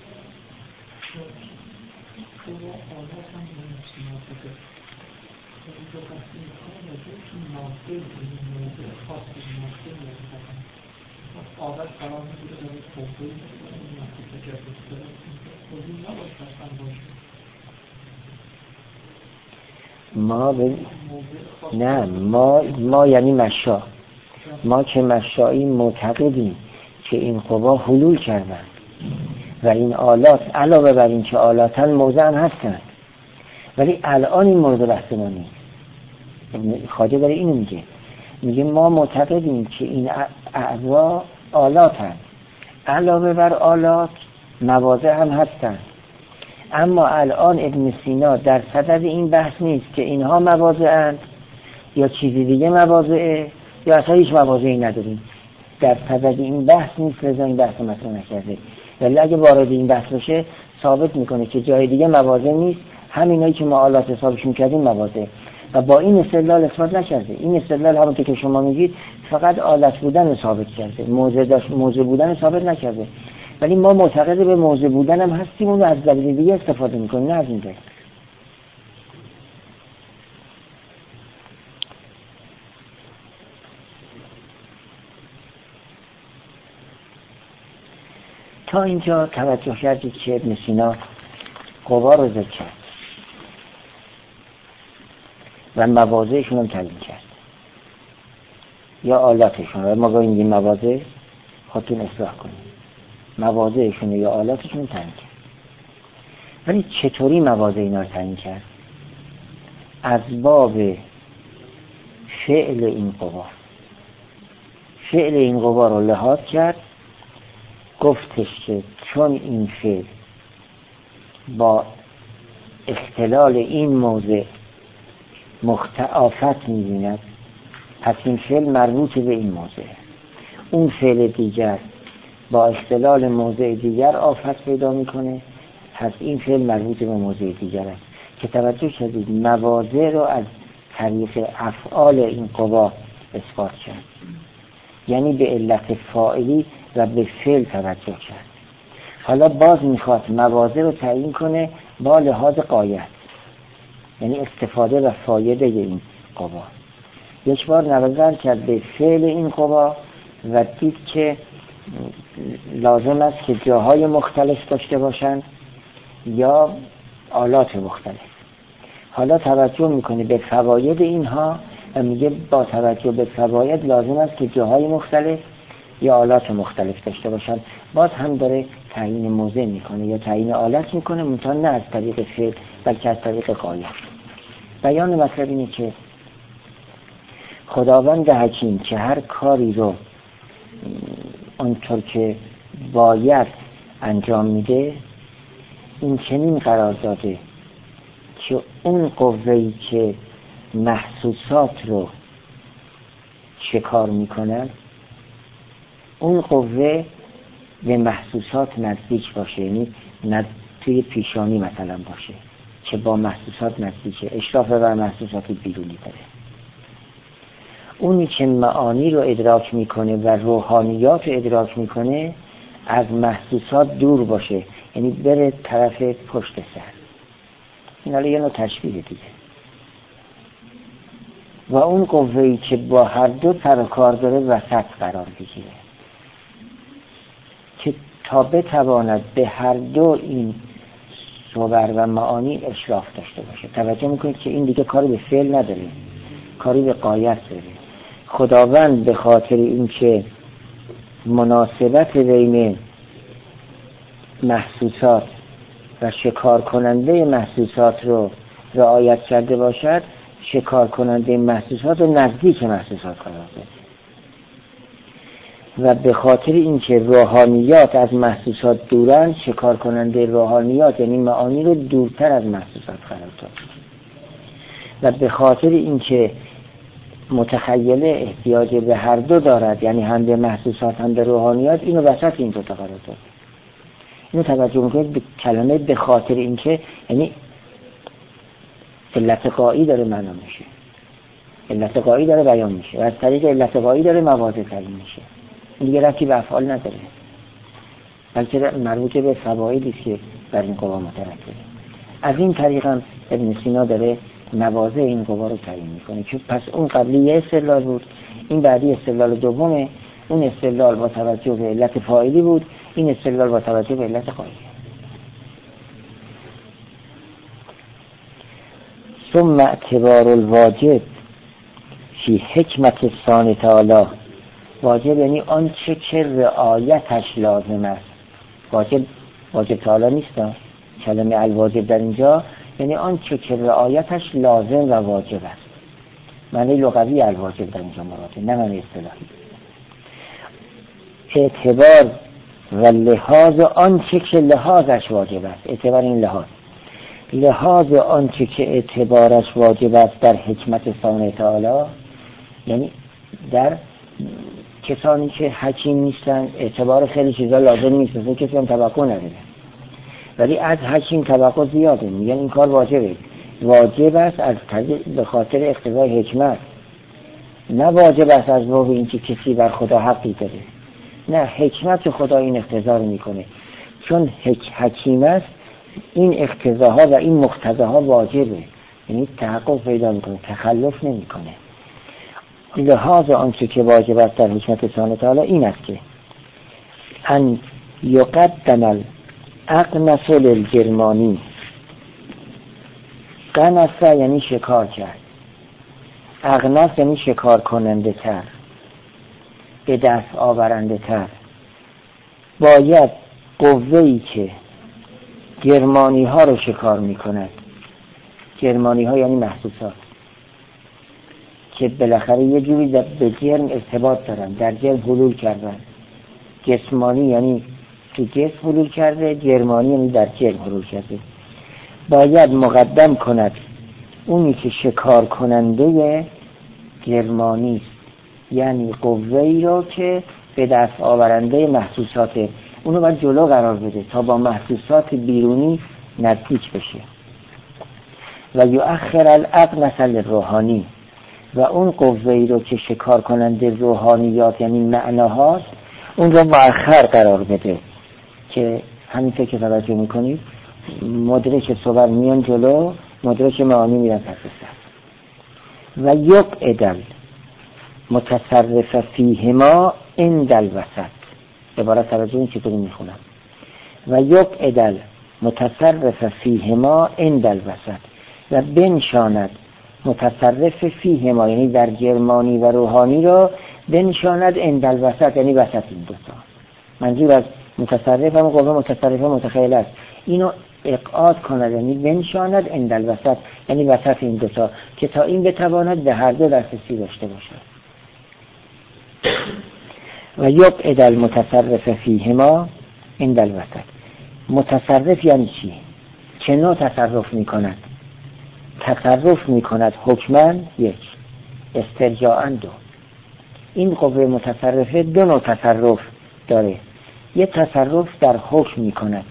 ما یعنی مشا، ما که مشایی معتقدیم که این قوا حلول کردن و این آلات علاوه بر این که آلاتن موضع هم هستن، ولی الان این مورد بحث ما نیست. خواجه داره اینو میگه ما معتقدیم که این اعضا آلاتن، علاوه بر آلات مواضع هم هستن. اما الان ابن سینا در صدد این بحث نیست که اینها مواضعند یا چیزی دیگه مواضعه یا اصلا هیچ مواضعی نداریم. در صدد این بحث نیست، لذا این بحث مطرح نکرده. ولی اگه وارد این بحث بشه ثابت میکنه که جای دیگه مواضع نیست، همینایی که ما آلات حسابش میکردیم مواضع. و با این استدلال اثبات نکرده. این استدلال همون که شما میگید فقط آلت بودن ثابت کرده، موضع بودن ثابت نکرده. ولی ما معتقد به موضع بودن هم هستیم، اون رو از دلیل دیگه استفاده میکنیم، نه از این دلیل. تا اینجا توجه کردید که ابن سینا قوا رو ذکر کرد و مواضعشون هم تعیین کرد یا آلاتشون. و ما گاهی میگیم مواضع، خودتون اصلاح کنید، مواضعشون یا آلاتشون تعیین کرد. ولی چطوری مواضع اینا رو تعیین کرد؟ از باب فعل این قوا. فعل این قوا رو لحاظ کرد، گفتش که چون این فعل با اختلال این موضع آفت می‌بیند، پس این فعل مربوط به این موضع. اون فعل دیگر با اختلال موضع دیگر آفت پیدا میکنه، پس این فعل مربوط به موضع دیگر است. که توجه شدید مواضع رو از طریق افعال این قوا اثبات کرد، یعنی به علت فاعلی و به فعل توجه کرد. حالا باز میخواد مواضع رو تعیین کنه با لحاظ غایت، یعنی استفاده و فایده این قوا. یک بار نظر کرد به فعل این قوا و دید که لازم است که جاهای مختلف داشته باشند یا آلات مختلف. حالا توجه میکنه به فواید اینها و میگه با توجه به فواید لازم است که جاهای مختلف یا آلات مختلف داشته باشند. باز هم داره تعیین موضع میکنه یا تعیین آلات میکنه، منتها نه از طریق فعل بلکه از طریق غایت. بیان مطلب اینه که خداوند حکیم که هر کاری رو آنطور که باید انجام میده، این چنین قرار داده که اون قوه‌ای که محسوسات رو شکار میکنن، اون قوه به محسوسات نزدیک باشه، یعنی توی پیشانی مثلا باشه که با محسوسات نزدیکه، اشراف بر محسوسات بیرونی داره. اونی که معانی رو ادراک میکنه و روحانیات رو ادراک میکنه از محسوسات دور باشه، یعنی بره طرف پشت سر. این حالا یه نوع تشبیه دیگه. و اون قوه‌ای که با هر دو سر و کار داره وسط قرار بگیره که تا بتواند به هر دو این صور و معانی اشراف داشته باشه. توجه میکنید که این دیگه کاری به فعل نداره، کاری به غایت داره. خداوند به خاطر این که مناسبت بین محسوسات و شکار کننده محسوسات رو رعایت کرده باشد، شکار کننده محسوسات رو نزدیک محسوسات قرار داده. و به خاطر اینکه روحانیات از محسوسات دورن، شکار کننده روحانیات یعنی معانی رو دورتر از محسوسات قرار داد. و به خاطر اینکه متخیله احتیاج به هر دو دارد، یعنی هم به محسوسات هم به روحانیات، اینو وسط این دو تا قرار داد. اینو توجه میکنید به کلمه به خاطر اینکه، یعنی علت غایی داره معنا میشه، علت غایی داره بیان میشه و از طریق علت غایی داره مواضع تعیین میشه. این دیگه ربطی به افعال نداره، بلکه مربوط به فوایدی که بر این قوا مترتبه. از این طریق هم ابن سینا داره مواضع این قوا رو تعیین میکنه که پس اون قبلی یه استدلال بود، این بعدی استدلال دومه. اون استدلال با توجه به علت فاعلی بود، این استدلال با توجه به علت غایی. ثم اعتبار الواجب فی حکمت ثانی تعالی. واجب یعنی آنچه که رعایتش لازم است. واجب تعالی نیست، کلمه الواجب در اینجا یعنی آنچه که رعایتش لازم و واجب است. معنی لغوی الواجب در اینجا مراده، نه معنی اصطلاحی. اعتبار و لحاظ آنچه که لحاظش واجب است. اعتبار این لحاظ آنچه که اعتبارش واجب است در حکمت ثانی تعالی، یعنی در کسانی که حکیم نیستن اعتبار خیلی چیزا لازم نیست، مثل کسی هم توقع نداره، ولی از حکیم توقع زیاده، میگن این کار واجب است از به خاطر اقتضای حکمت، نه واجب است از باب اینکه کسی بر خدا حقی داره. نه، حکمت خدا این اقتضا رو میکنه، چون حکیم است این اقتضاها و این مقتضاها واجبه، یعنی تحقق پیدا میکنه، تخلف نمیکنه. لحاظ آنچه که واجب است در حکمت ثانی تعالی این است که ان یقدم الاقنص للجرمانی. قنص یعنی شکار کرد، اقنص یعنی شکار کننده تر، به دست آورنده تر. باید قوه‌ای که جرمانی ها رو شکار میکند. جرمانی ها یعنی محسوسات که بالاخره یه جوری به جرم ارتباط دارن، در جرم حلول کردن. جسمانی یعنی تو جسم حلول کرده، جرمانی یعنی در جرم حلول کرده. باید مقدم کند اونی که شکار کننده جرمانی است، یعنی قوه‌ای رو که به دست آورنده محسوساته، اونو باید جلو قرار بده تا با محسوسات بیرونی نزدیک بشه. و یؤخر العقل مثل روحانی، و اون قوه‌ای رو که شکار کننده روحانیات یعنی معناهاست اون رو مؤخر قرار بده، که همینطور که توجه میکنید مدرک صور میان جلو، مدرک معانی میرن پس سر. و یقعد متصرف فیهما عند الوسط. عبارت توجه این چطوری میخونم؟ و یقعد متصرف فیهما عند الوسط، و بنشاند متصرف فیهما یعنی در جرمانی و روحانی را بنشاند عند الوسط یعنی وسط این دوتا. منظور از متصرف هم قوه متصرفه متخیل است، اینو اقعاد کند یعنی بنشاند عند الوسط یعنی وسط این دوتا، که تا این بتواند به هر دو دسترسی داشته باشد. و یقعد المتصرف فیهما عند الوسط. متصرف یعنی چی؟ چه نوع تصرف میکند؟ تصرف میکند حکماً یک، استرجاعاً دو. این قوه متصرفه دو نوع تصرف داره. یه تصرف در حکم میکند.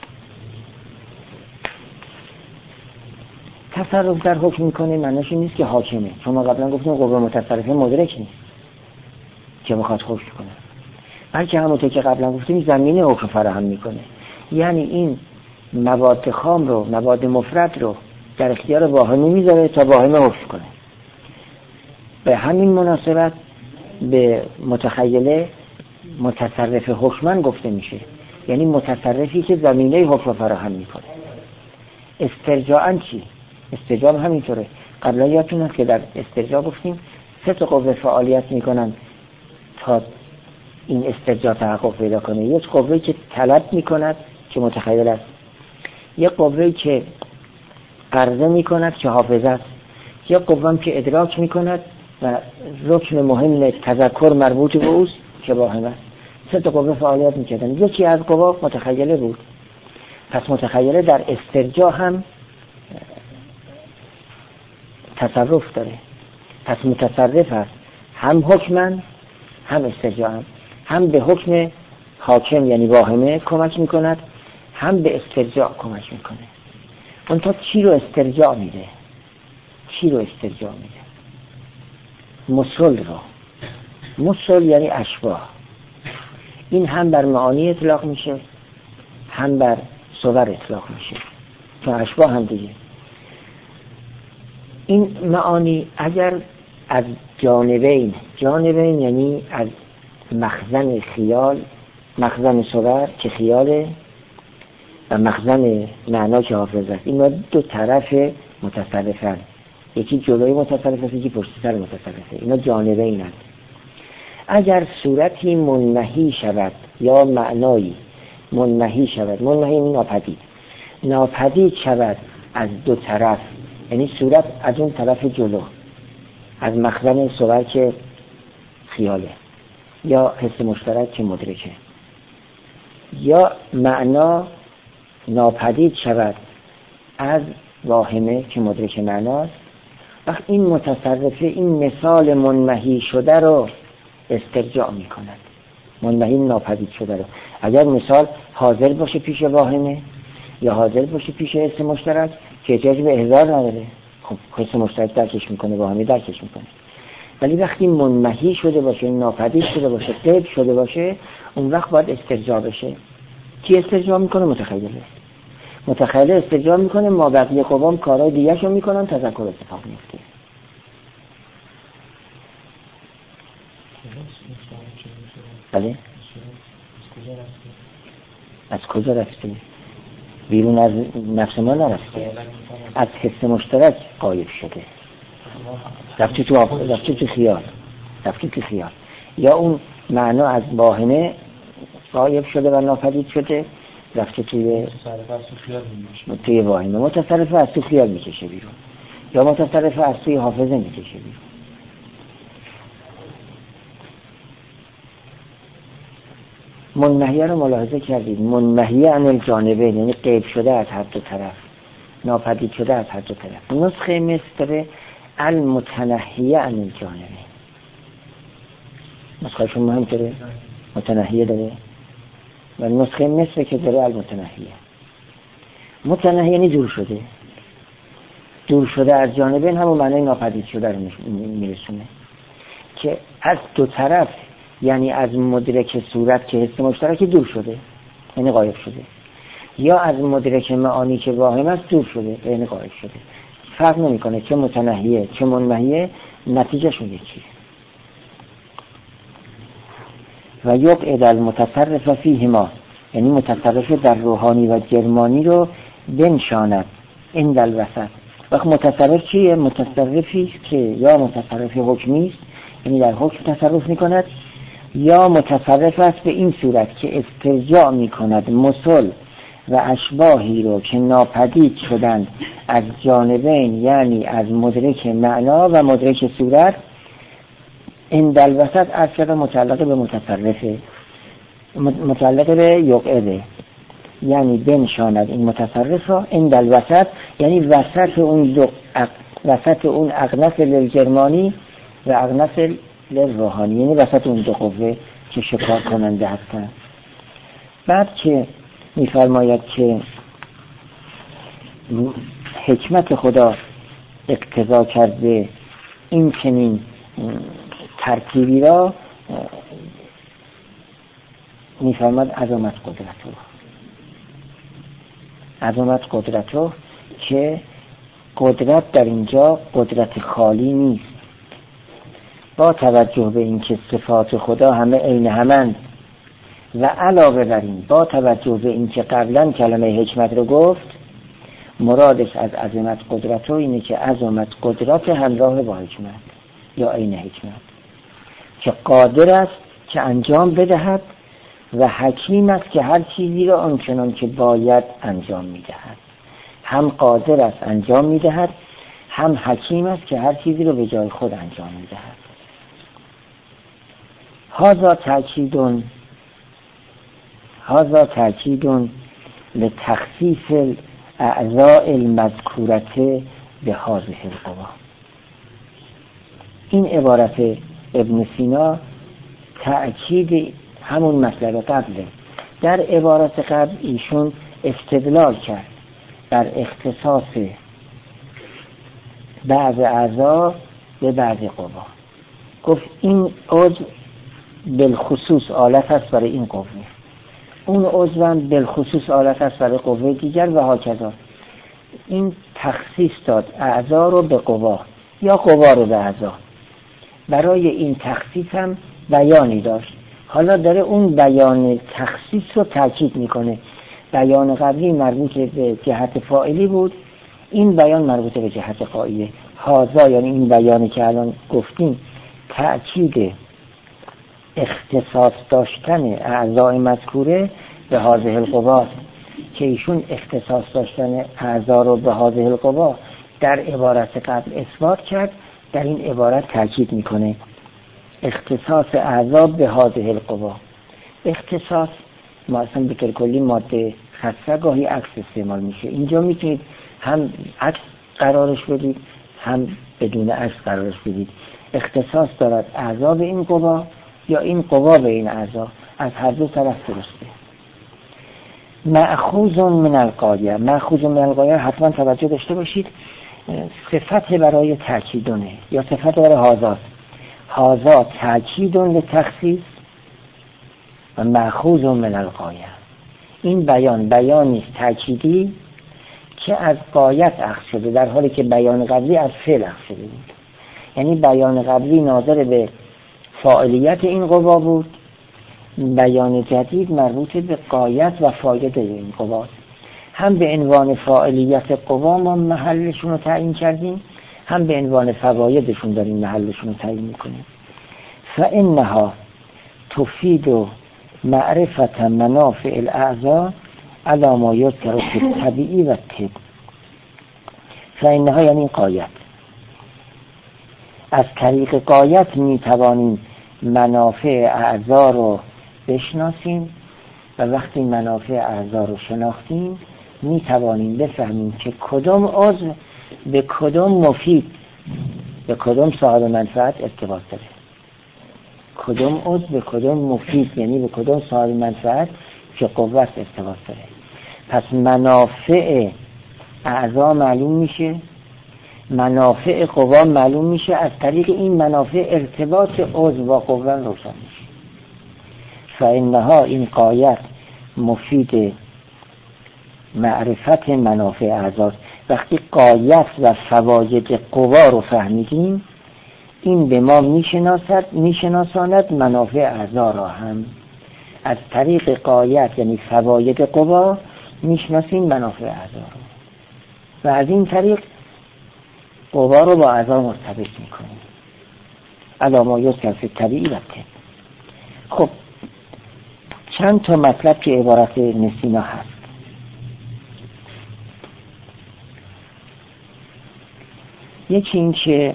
تصرف در حکم میکنه معنیش نیست که حاکمه، چون ما قبلا گفتیم قوه متصرفه مدرک نیست که بخواد حکم کنه، بلکه همونطور که قبلا گفتیم زمینه حکم فراهم میکنه. یعنی این مواد خام رو، مواد مفرد رو در اختیار واهمه میذاره تا واهمه حکم کنه. به همین مناسبت به متخیله متصرف حکمن گفته میشه، یعنی متصرفی که زمینه حکم فراهم میکنه. استرجاعاً چی؟ استرجاع همینطوره. قبلا یادتون هست که در استرجاع گفتیم سه تا قوه فعالیت میکنن تا این استرجاع تحقق پیدا کنه. یک قوه‌ای که طلب میکند که متخیل است، یک قوه‌ای که عرضه میکند که حافظ است، یک قوه‌ای که ادراک میکند و رکن مهم تذکر مربوط به اوست که واهم است. سه تا قوه فعالیت میکردن. یکی از قوا متخیله بود. پس متخیله در استرجاع هم تصرف داره. پس متصرف است، هم حکمن هم استرجاع، هم به حکم حاکم یعنی واهمه کمک میکند، هم به استرجاع کمک میکنه. اون تا چی رو استرجاع میده؟ چی رو استرجاع میده؟ مسل رو. مسل یعنی اشباه. این هم بر معانی اطلاق میشه، هم بر صور اطلاق میشه، چون اشباه هم دیگه. این معانی اگر از جانبین یعنی از مخزن خیال، مخزن صور که خیاله و مخزن معنا که حافظ است، این دو طرف متصرفن، یکی جلوی متصرف است، یکی پشت سر متصرفه. اینا جانبین هست. اگر صورتی منمحی شود یا معنایی منمحی شود، منمحی ناپدید شود از دو طرف، یعنی صورت از اون طرف جلو، از مخزن صور که خیاله یا حس مشترک که مدرکه، یا معنا ناپدید شود از واهمه که مدرک معناست، وقت این متصرفه این مثال منمحی شده رو استرجاع می کند. منمحی ناپدید شده رو اگر مثال حاضر باشه پیش واهمه یا حاضر باشه پیش حس مشترک که احتیاج به احضار نداره، خب حس مشترک درکش میکنه، واهمه درکش میکنه. ولی وقتی منمحی شده باشه، ناپدید شده باشه، غیب شده باشه، اون وقت باید استرجاع بشه. کی استرجاع میکنه؟ متخیله استرجاع میکنه، ما بقیه قوام کارهای دیگه شو میکنن، تذکر اتفاق میفته. بله؟ از کجا رفته؟ بیرون از نفس ما نرفته، از حس مشترک غایب شده، رفته تو خیال، یا اون معنا از واهمه غایب شده و ناپدید شده، رفته توی واهمه. متصرفه از تو خیال میکشه بیرون، یا متصرفه از توی حافظه میکشه بیرون. منمحیه رو ملاحظه کردید. منمحیه عن الجانبین یعنی غیب شده از هر دو طرف، ناپدید شده از هر دو طرف. نسخه مصر المتنحیه عن الجانبین. نسخه شما هم داره متنحیه داره و نسخه مصر که داره المتنحیه. متنحیه یعنی دور شده. دور شده از جانبین همون معنی ناپدید شده رو میرسونه که از دو طرف، یعنی از مدرک صورت که حس مشترکی دور شده یعنی غایب شده، یا از مدرک معانی که واهم است دور شده یعنی غایب شده. فرق نمیکنه چه متنحیه چه منمحیه، نتیجهشون یکیه. و یقعد المتصرف فیهما یعنی متصرف در روحانی و جرمانی رو بنشاند عند الوسط. وقت متصرف چیه؟ متصرفی که یا متصرف حکمی است یعنی در حکم تصرف میکند، یا متصرف است به این صورت که استرجاع میکند مثل و اشباهی رو که ناپدید شدند از جانبین، یعنی از مدرک معنا و مدرک صورت. این در وسط اصلا متعلق به متصرفه، متعلق به یقعده یعنی بنشاند این متصرف را. این در وسط یعنی وسط اون اقناس للجرمانی و اقناس للروحانی، یعنی وسط اون دو قوه که شکار کننده هستند. بعد که میفرماید که حکمت خدا اقتضا کرده این چنین ترکیبی را، میفرماید عظمت قدرته که قدرت در اینجا قدرت خالی نیست، با توجه به اینکه صفات خدا همه عین همند و علاوه بر این با توجه به اینکه قبلا کلمه حکمت رو گفت، مرادش از عظمت قدرته اینه که عظمت قدرت همراه با حکمت یا عین حکمت، که قادر است که انجام بدهد و حکیم است که هر چیزی را آنچنان که باید انجام میدهد. هم قادر است انجام میدهد، هم حکیم است که هر چیزی را به جای خود انجام میدهد. هذا تأکید لتخصیص الاعضاء المذکورة بهذه القوا. این عبارت ابن سینا تأکید همون مطلب قبله. در عبارت قبل ایشون استدلال کرد بر اختصاص بعض اعضا به بعض قوا. گفت این عضو بالخصوص آلت است برای این قوه، اون عضو هم بالخصوص آلت است برای قوه دیگر و هاکذا. این تخصیص داد اعضا رو به قوا یا قوا رو به اعضا. برای این تخصیص هم بیانی داشت. حالا داره اون بیان تخصیص رو تاکید میکنه. بیان قبلی مربوط به جهت فاعلی بود، این بیان مربوط به جهت قائله. هذا یعنی این بیانی که الان گفتیم تأکید اختصاص داشتن اعضای مذکوره به هذه القوا، که ایشون اختصاص داشتن اعضا رو به هذه القوا در عبارت قبل اثبات کرد، در این عبارت تاکید میکنه اختصاص اعضا به هذه القوا. اختصاص ما اصلا به طور کلی ماده خاصه گاهی عکس استعمال میشه. اینجا میتونید هم عکس قرارش بدید هم بدون عکس قرارش بدید. اختصاص دارد اعضا به این قوا یا این قوا به این اعضا، از هر دو طرف درسته. مأخوذ من الغایه، مأخوذ من الغایه حتما توجه داشته باشید، صفت برای تأکیدونه یا صفت برای هازاست. هازا تأکیدون به تخصیص و مأخوذ من الغایه. این بیانی تأکیدی که از غایت اخذ شده، در حالی که بیان قبلی از فعل اخذ شده بود. یعنی بیان قبلی ناظر به فاعلیت این قوا بود، بیان جدید مربوط به غایت و فایده این قوا. هم به عنوان فاعلیت قوا ما محلشون رو تعیین کردیم، هم به عنوان فوایدشون داریم محلشون رو تعیین میکنیم. فانها تفید معرفت منافع الاعضاء علی ما یذکر فی الطبیعی و طب. فإنها یعنی غایت. از طریق غایت میتوانیم منافع اعضا رو بشناسیم و وقتی منافع اعضا رو شناختیم میتوانیم بفهمیم که کدام عضو به کدام مفید، به کدام صاحب منفعت ارتباط داره. کدام عضو به کدام مفید، یعنی به کدام صاحب منفعت که قوت ارتباط داره. پس منافع اعضا معلوم میشه، منافع قوا معلوم میشه، از طریق این منافع ارتباط عضو با قوا روشن میشه. فإنها این غایت مفید معرفت منافع اعضاست. وقتی غایت و فواید قوا رو فهمیدیم این به ما میشناساند منافع اعضا را هم. از طریق غایت یعنی فواید قوا میشناسیم منافع اعضا رو و از این طریق قوا رو با اعضا مرتبط میکنیم. علی ما یذکر فی الطبیعی و طب. خب چند تا مطلب که عبارت ابن سینا هست. یکی این که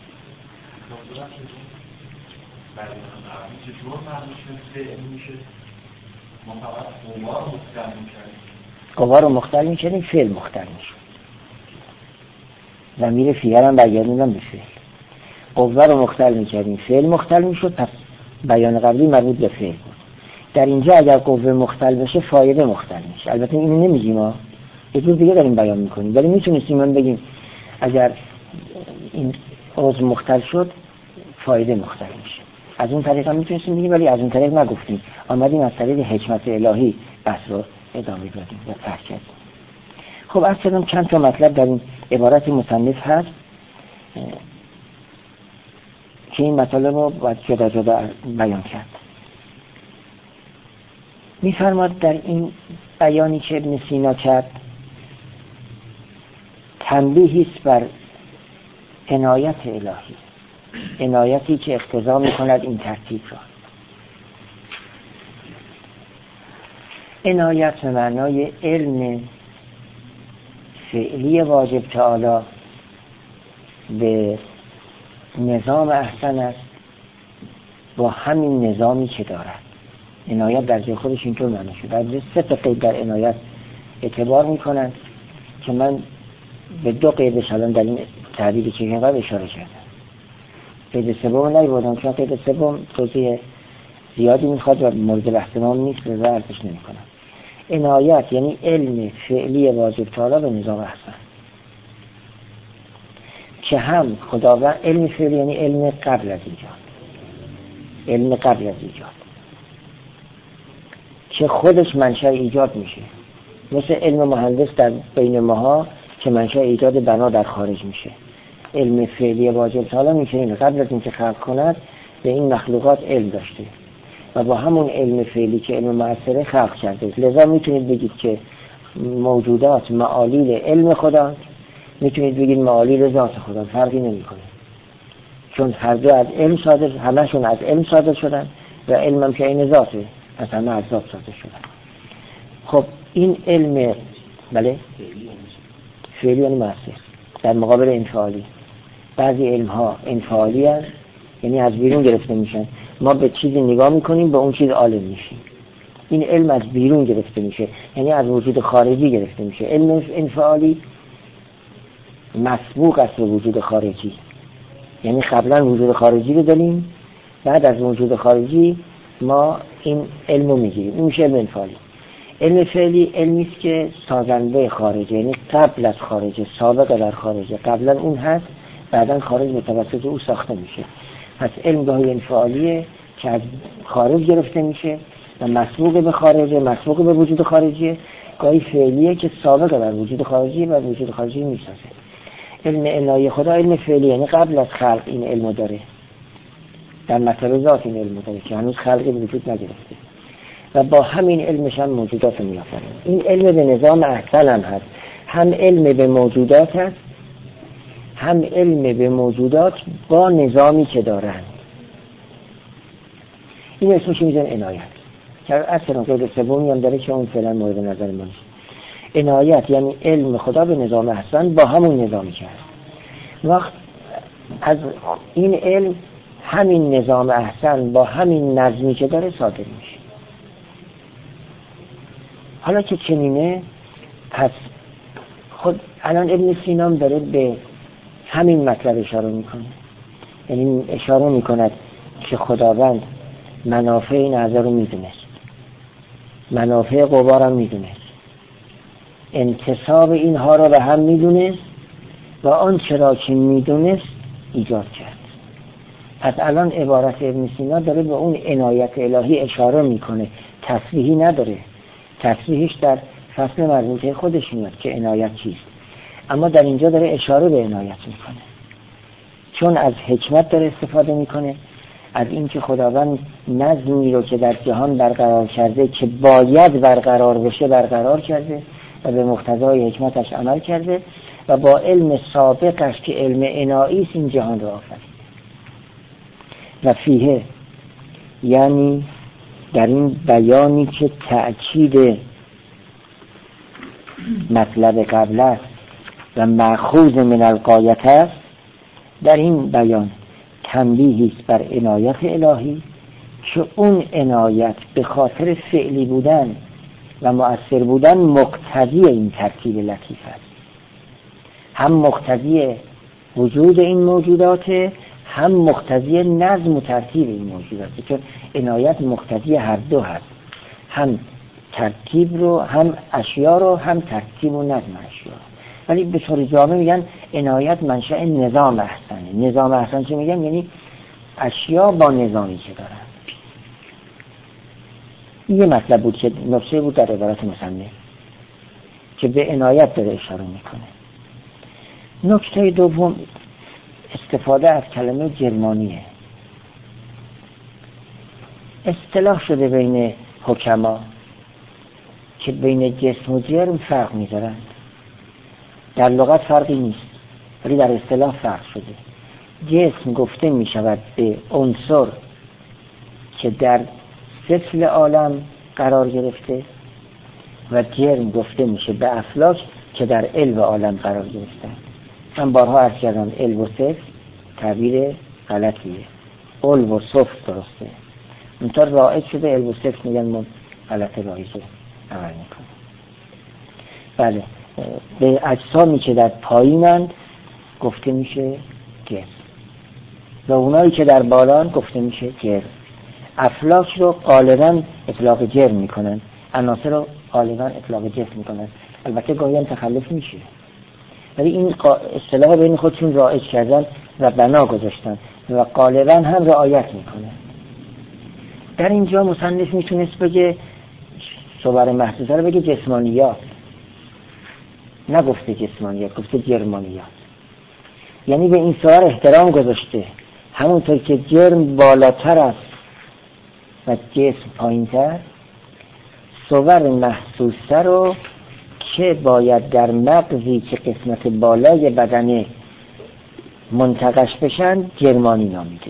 قوا رو مختل میکنیم، فعل مختل میشه. ضمیر فیه هم برگردوندم به فعل. قوا رو مختل میکردیم، فعل مختل میشد، پس بیان قبلی مربوط به فعل بود. در اینجا اگر قوه مختل بشه فایده مختل میشه. البته اینو نمیگیم ما، یه جور دیگه داریم بیان میکنیم، ولی میتونستیم من بگیم اگر این عضو مختل شد فایده مختل میشه. از اون طریق هم میتونستیم بگیم، ولی از اون طریق نگفتیم. آمدیم از طریق حکمت الهی بحث رو ادامه دادیم و فرق کردیم. خب اصلا چند تا مطلب در این عبارت مصنف هست که این مطالب رو باید جدا جدا بیان کرد. میفرماد در این بیانی که ابن سینا کرد تنبیهی است بر عنایت الهی، عنایتی که اقتضا میکند این ترتیب را. عنایت به معنای علم فعلی واجب تعالی به نظام احسن است با همین نظامی که دارد. عنایت در جای خودش اینطور معنی شد. در سه تا قید در عنایت اعتبار میکنند که من به دو قید شدن در این تعبیری که اینقدر اشاره کردم. قید سوم نیاوردم چون قید سوم توضیح زیادی میخواد و مورد بحث ما نیست، لذا عرضش نمیکنم. عنایت یعنی علم فعلی واجب تعالی به نظام احسن، که هم خداوند علم فعلی یعنی علم قبل از ایجاد، علم قبل از ایجاد که خودش منشأ ایجاد میشه، مثل علم مهندس در بین ماها که منشأ ایجاد بنا در خارج میشه. علم فعلی واجب تعالی میشه قبل از اینکه خلق کند به این مخلوقات علم داشته و با همون علم فعلی که علم مؤثره خلق کرده. لذا میتونید بگید که موجودات معالیل علم خدا، میتونید بگید معالیل ذات خدا، فرقی نمیکنه، چون هر دو از علم صادر، همشون از علم صادر شدن و علم هم که این ذاته، پس همه از ذات صادر شدن. خب این علم بله فعلی یعنی مؤثر در مقابل انفعالی. بعضی علم ها انفعالی هست یعنی از بیرون گرفته میشن، ما به چیزی نگاه میکنیم به اون چیز عالم میشیم. این علم از بیرون گرفته میشه یعنی از وجود خارجی گرفته میشه. علم انفعالی مسبوق است به وجود خارجی، یعنی قبلا وجود خارجی رو داریم، بعد از وجود خارجی ما این علم رو میگیریم. این میشه علم انفعالی. علم فعلی علمی است که سازنده خارجه، یعنی قبل از خارجه، سابق در خارجه، قبلا اون هست، بعدا خارج به توسط او ساخته میشه. پس علم گاهی انفعالیه که از خارج گرفته میشه و مسبوق به خارجه، مسبوق به وجود خارجیه. گاهی فعلیه که سابق در وجود خارجی و وجود خارجی میسازه. علم الهی خدا علم فعلی یعنی قبل از خلق این علمو داره، در مطلب ذات این علمو داره که هنوز خلقی وجود نگرفته و با همین علمش هم موجودات میآفرینه. این علم به نظام احسن هم هست، هم علم به موجودات هست، هم علم به موجودات با نظامی که دارند. این اسمش میذارن عنایت. که اصلا قید سومی هم داره که اون فعلا مورد نظر ما نیست. عنایت یعنی علم خدا به نظام احسن با همون نظامی که هست. وقت از این علم همین نظام احسن با همین نظمی که داره صادر میشه. حالا که چنینه، پس خود الان ابن سینا داره به همین مطلب اشاره میکنه، یعنی اشاره میکند که خداوند منافع این اعضا رو میدونست، منافع غبار هم میدونست، انتصاب اینها رو به هم میدونست و آنچه را که میدونست ایجاد کرد. پس الان عبارت ابن سینا داره به اون عنایت الهی اشاره میکنه، تصریحی نداره. تصریحش در فصل مربوطه خودش میاد که عنایت چیست، اما در اینجا داره اشاره به عنایت میکنه، چون از حکمت داره استفاده میکنه، از اینکه خداوند نظمی رو که در جهان برقرار کرده که باید برقرار بشه برقرار کرده و به مقتضای حکمتش عمل کرده و با علم سابقش که علم عنایی است این جهان رو آفرید. و فیه یعنی در این بیانی که تأکید مطلب قبل است و مأخوذ من الغایت است، در این بیان تنبیهی است بر عنایت الهی که اون عنایت به خاطر فعلی بودن و مؤثر بودن مقتضی این ترتیب لطیف است، هم مقتضی وجود این موجودات، هم مقتضی نظم و ترتیب این موجودات، چون عنایت مقتضی هر دو هست، هم ترتیب رو، هم اشیا رو، هم ترتیب و نظم اشیا. ولی به طور جامع میگن عنایت منشأ نظام احسنه. نظام احسن چه میگن؟ یعنی اشیا با نظامی که دارن. این یه مطلب بود که نکته بود در عبارت مصنف که به عنایت داره اشاره میکنه. نکته دوم استفاده از کلمه جرمانیه. اصطلاح شده بین حکما که بین جسم و جرم فرق میذارن. در لغت فرقی نیست ولی در اصطلاح فرق شده. جسم گفته میشود به عنصر که در سفل عالم قرار گرفته و جرم گفته میشه به افلاک که در علو عالم قرار گرفته. من بارها عرض کردم علو و سفل تعبیر غلطیه، علو و سفل درسته. اونطور رائج شده علو و سفل میگن من غلط رایجه عمل میکنه. بله، به اجسامی که در پایینند گفته میشه جسم و اونایی که در بالان گفته میشه جرم. افلاک رو غالبا اطلاق جرم میکنن، عناصر رو غالبا اطلاق جسم میکنن. البته گاهی هم تخلف میشه ولی این اصطلاح بین خودشون رایج کردن و بنا گذاشتن و غالبا هم رعایت میکنه. در اینجا مصنف میتونست بگه صور محسوسه رو بگه جسمانیات، نگفته جسمانیات، گفته جرمانیات. یعنی به این صور احترام گذاشته، همونطور که جرم بالاتر است و جسم پایین‌تر، صور محسوسه رو که باید در مغزی که قسمت بالای بدنه منتقش بشن جرمانی نامیده.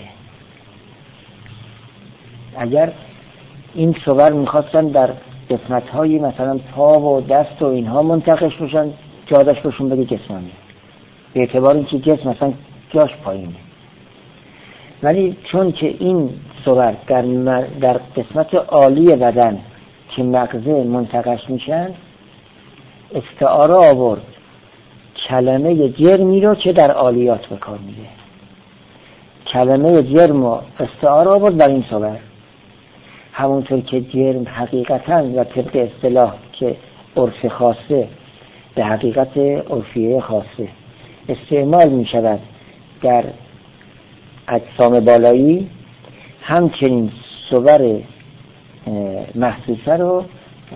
اگر این صور میخواستن در قسمت‌های مثلا پا و دست و اینها منتقش بشن، جادش بشون بگه جسمانی، به اعتبار اینکه جسم مثلا جاش پایینه. ولی چون که این صور در قسمت عالی بدن که مغزه منتقش میشن، استعاره آورد کلمه جرمی رو که در عالیات به کار میده. کلمه جرم و استعاره آورد بر این صور، همونطور که جرم حقیقتا و طبق اصطلاح که عرف خاصه به حقیقت عرفیه خاصه استعمال می شود در اجسام بالایی، همچنین صور محسوسه رو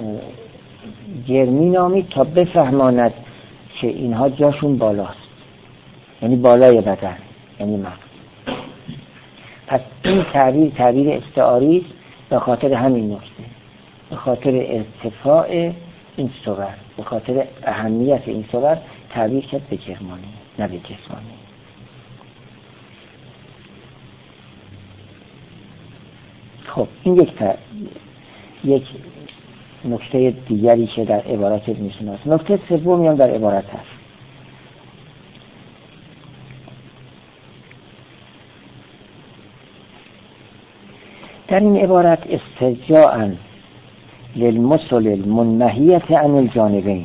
جرمی نامید تا بفهماند که اینها جاشون بالاست، یعنی بالای بدن، یعنی مغز. پس این تعبیر استعاری است به خاطر همین نکته، به خاطر ارتفاع این صور، به خاطر اهمیت این صور تعبیر کرد به جرمانی نه به جسمانی. خب این یک یک نکته دیگری که در عبارت ابن سینا است. نکته سومی هم در عبارت هست. در این عبارت استرجاعاً للمثل المنهیة عن الجانبین،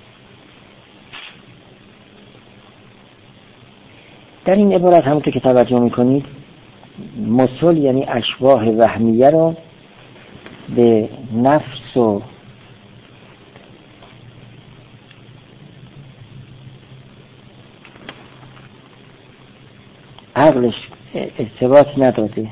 در این عبارت همونطور که توجه میکنید مثل یعنی اشباح وهمیه رو به نفس و عقلش ارتباط نداده.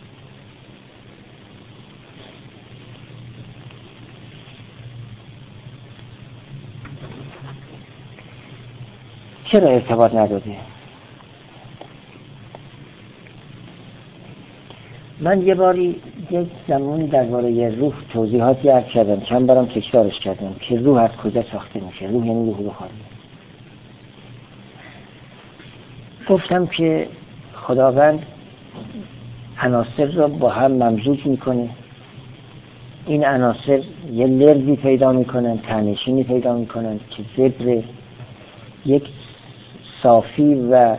چرا ارتباط نداده؟ من یه باری یک زمانی درباره روح توضیحاتی عرض کردم، چند بارم تکرارش کردم که روح از کجا ساخته میشه. روح یعنی روح بخاری. گفتم که خداوند عناصر رو با هم ممزوج میکنه، این عناصر یه لرزی پیدا میکنن، تنشینی پیدا میکنن که زبر یک صافی و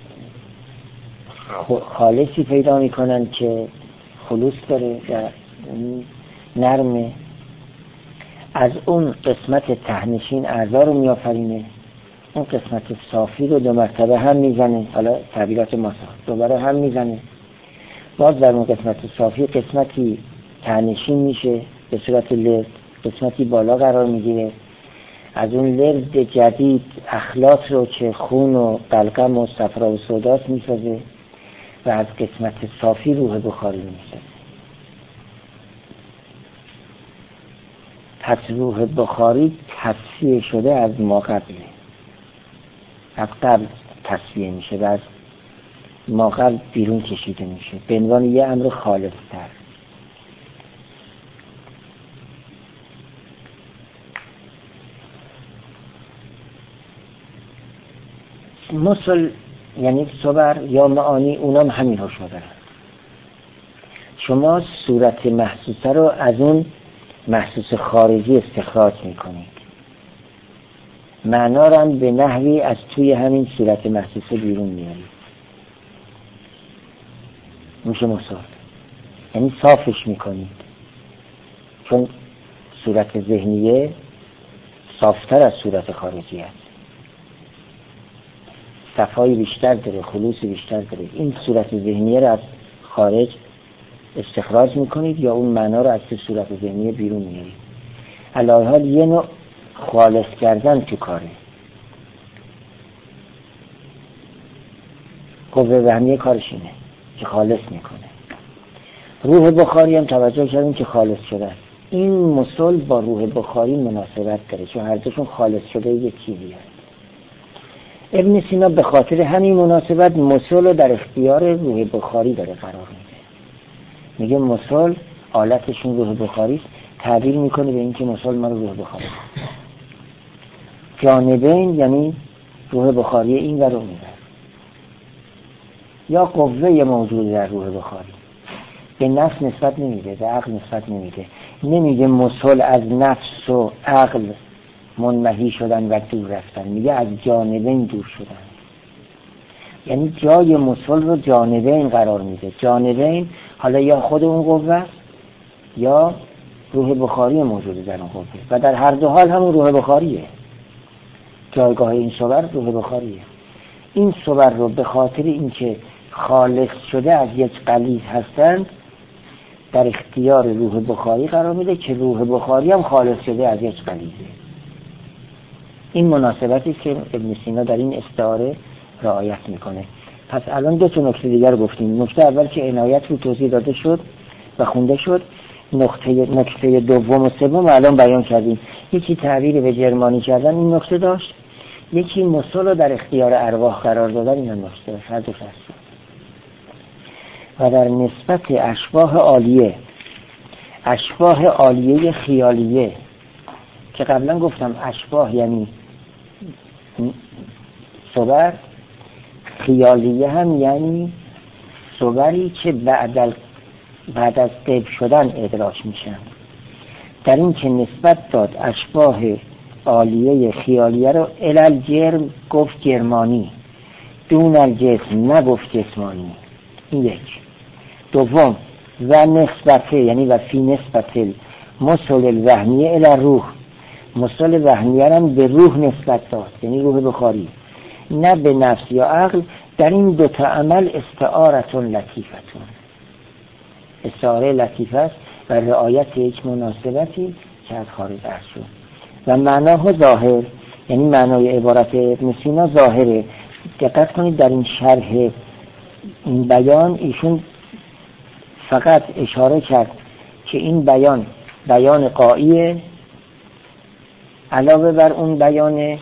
خالصی پیدا میکنن که خلوص داره و نرمه. از اون قسمت تهنشین اعضا رو میآفرینه، اون قسمت صافی رو دو مرتبه هم میزنه، حالا تعبیرات ما دوباره هم میزنه، باز در اون قسمت صافی قسمتی تهنشین میشه به صورت لرد، قسمتی بالا قرار میگیره. از اون لرد جدید اخلاط رو که خون و قلقم و صفرا و سوداست میسازه و از قسمت صافی روح بخاری میسازه. پس روح بخاری تصفیه شده از ما قبله، از قبل تصفیه میشه و از ما قبل بیرون کشیده میشه به عنوان یه امر خالص تر. مثل یعنی صور یا معانی، اونام همین رو شدن. شما صورت محسوسه رو از اون محسوس خارجی استخراج میکنید، معنا رو هم به نحوی از توی همین صورت محسوسه بیرون میارید، میشه مثل، یعنی صافش میکنید، چون صورت ذهنیه صافتر از صورت خارجی است، صفای بیشتر داره، خلوص بیشتر داره. این صورت ذهنیه رو از خارج استخراج میکنید یا اون معنا رو از صورت ذهنیه بیرون میارید. علاوه حال یه نوع خالص کردن تو کاره. قوه وهمیه کارش اینه که خالص میکنه. روح بخاری هم توجه کردیم که خالص شده است. این مثل با روح بخاری مناسبت داره چون هر دوشون خالص شده یک چیزی هست. ابن سینا به خاطر همین مناسبت مثل رو در اختیار روح بخاری داره قرار میده. میگه مثل آلتشون روح بخاری است، تعبیر میکنه به این که مثل ما روح بخاری است. جانبین یعنی روح بخاری این و رو میده یا قوه موجود در روح بخاری. به نفس نسبت نمیده، به عقل نسبت نمیده. نمیگه مثل از نفس و عقل منمحی شدن و دور رفتن، میگه از جانبین دور شدن. یعنی جای مثل رو جانبین قرار میده. جانبین حالا یا خود اون قوه است یا روح بخاری موجود در اون قوه و در هر دو حال همون روح بخاریه. جایگاه این صور روح بخاریه. این صور رو به خاطر اینکه خالص شده از یک غلیظ هستند در اختیار روح بخاری قرار میده که روح بخاری هم خالص شده از یک غلیظه. این مناسبتی که ابن سینا در این استعاره رعایت میکنه. پس الان دو تا نکته دیگر گفتیم. نکته اول که عنایت رو توضیح داده شد و خونده شد. نکته دوم و سوم الان بیان کردیم. یکی تعبیر به جرمانی کردن این نکته داشت، یکی مثل رو در اختیار ارواح قرار دادن این نکته داشت. هر دو هست. و در نسبت اشباح عالیه خیالیه که قبلا گفتم اشباح یعنی صور، خیالیه هم یعنی صوری که بعد از غیب شدن ادراک میشن. در این که نسبت داد اشباح عالیه خیالیه رو الالجرم گفت جرمانی، دون الجسم نگفت جسمانی. این یک. دوم و نسبته، یعنی و فی نسبت مسل الوهمیه الی روح، مسل وهمیه هم به روح نسبت داد، یعنی روح بخاری، نه به نفس یا عقل. در این دوتا عمل استعارتون لطیفتون، استعاره لطیفه است و رعایت یک مناسبتی که از خارج عرض شد. و معناه ظاهر، یعنی معنای عبارت ابن سینا ظاهره. دقت کنید در این شرح این بیان ایشون فقط اشاره کرد که این بیان قائیه علاوه بر اون بیان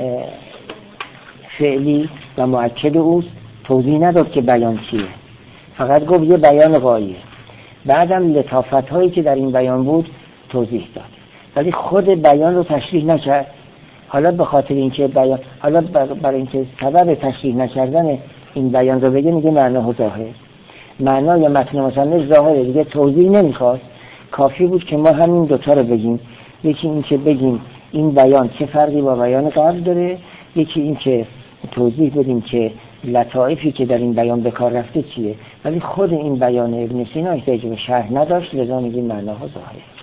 فعلی و مؤکد اوست، توضیح نداد که بیان چیه، فقط گفت یه بیان قائیه. بعدم لطافت هایی که در این بیان بود توضیح داد، ولی خود بیان رو تشریح نکرد. حالا به خاطر اینکه بیان، حالا برای اینکه سبب تشریح نکردن این بیان رو بگه، میگه معناه ظاهر. معنا یا متن مصنف ظاهره دیگه، توضیح نمیخواد، کافی بود که ما همین دوتا رو بگیم. یکی این که بگیم این بیان چه فرقی با بیان قبل داره، یکی این که توضیح بدیم که لطائفی که در این بیان به کار رفته چیه. ولی خود این بیان ابن سینا احتیاج به شرح نداشت، لذا میگیم معناه ظاهر.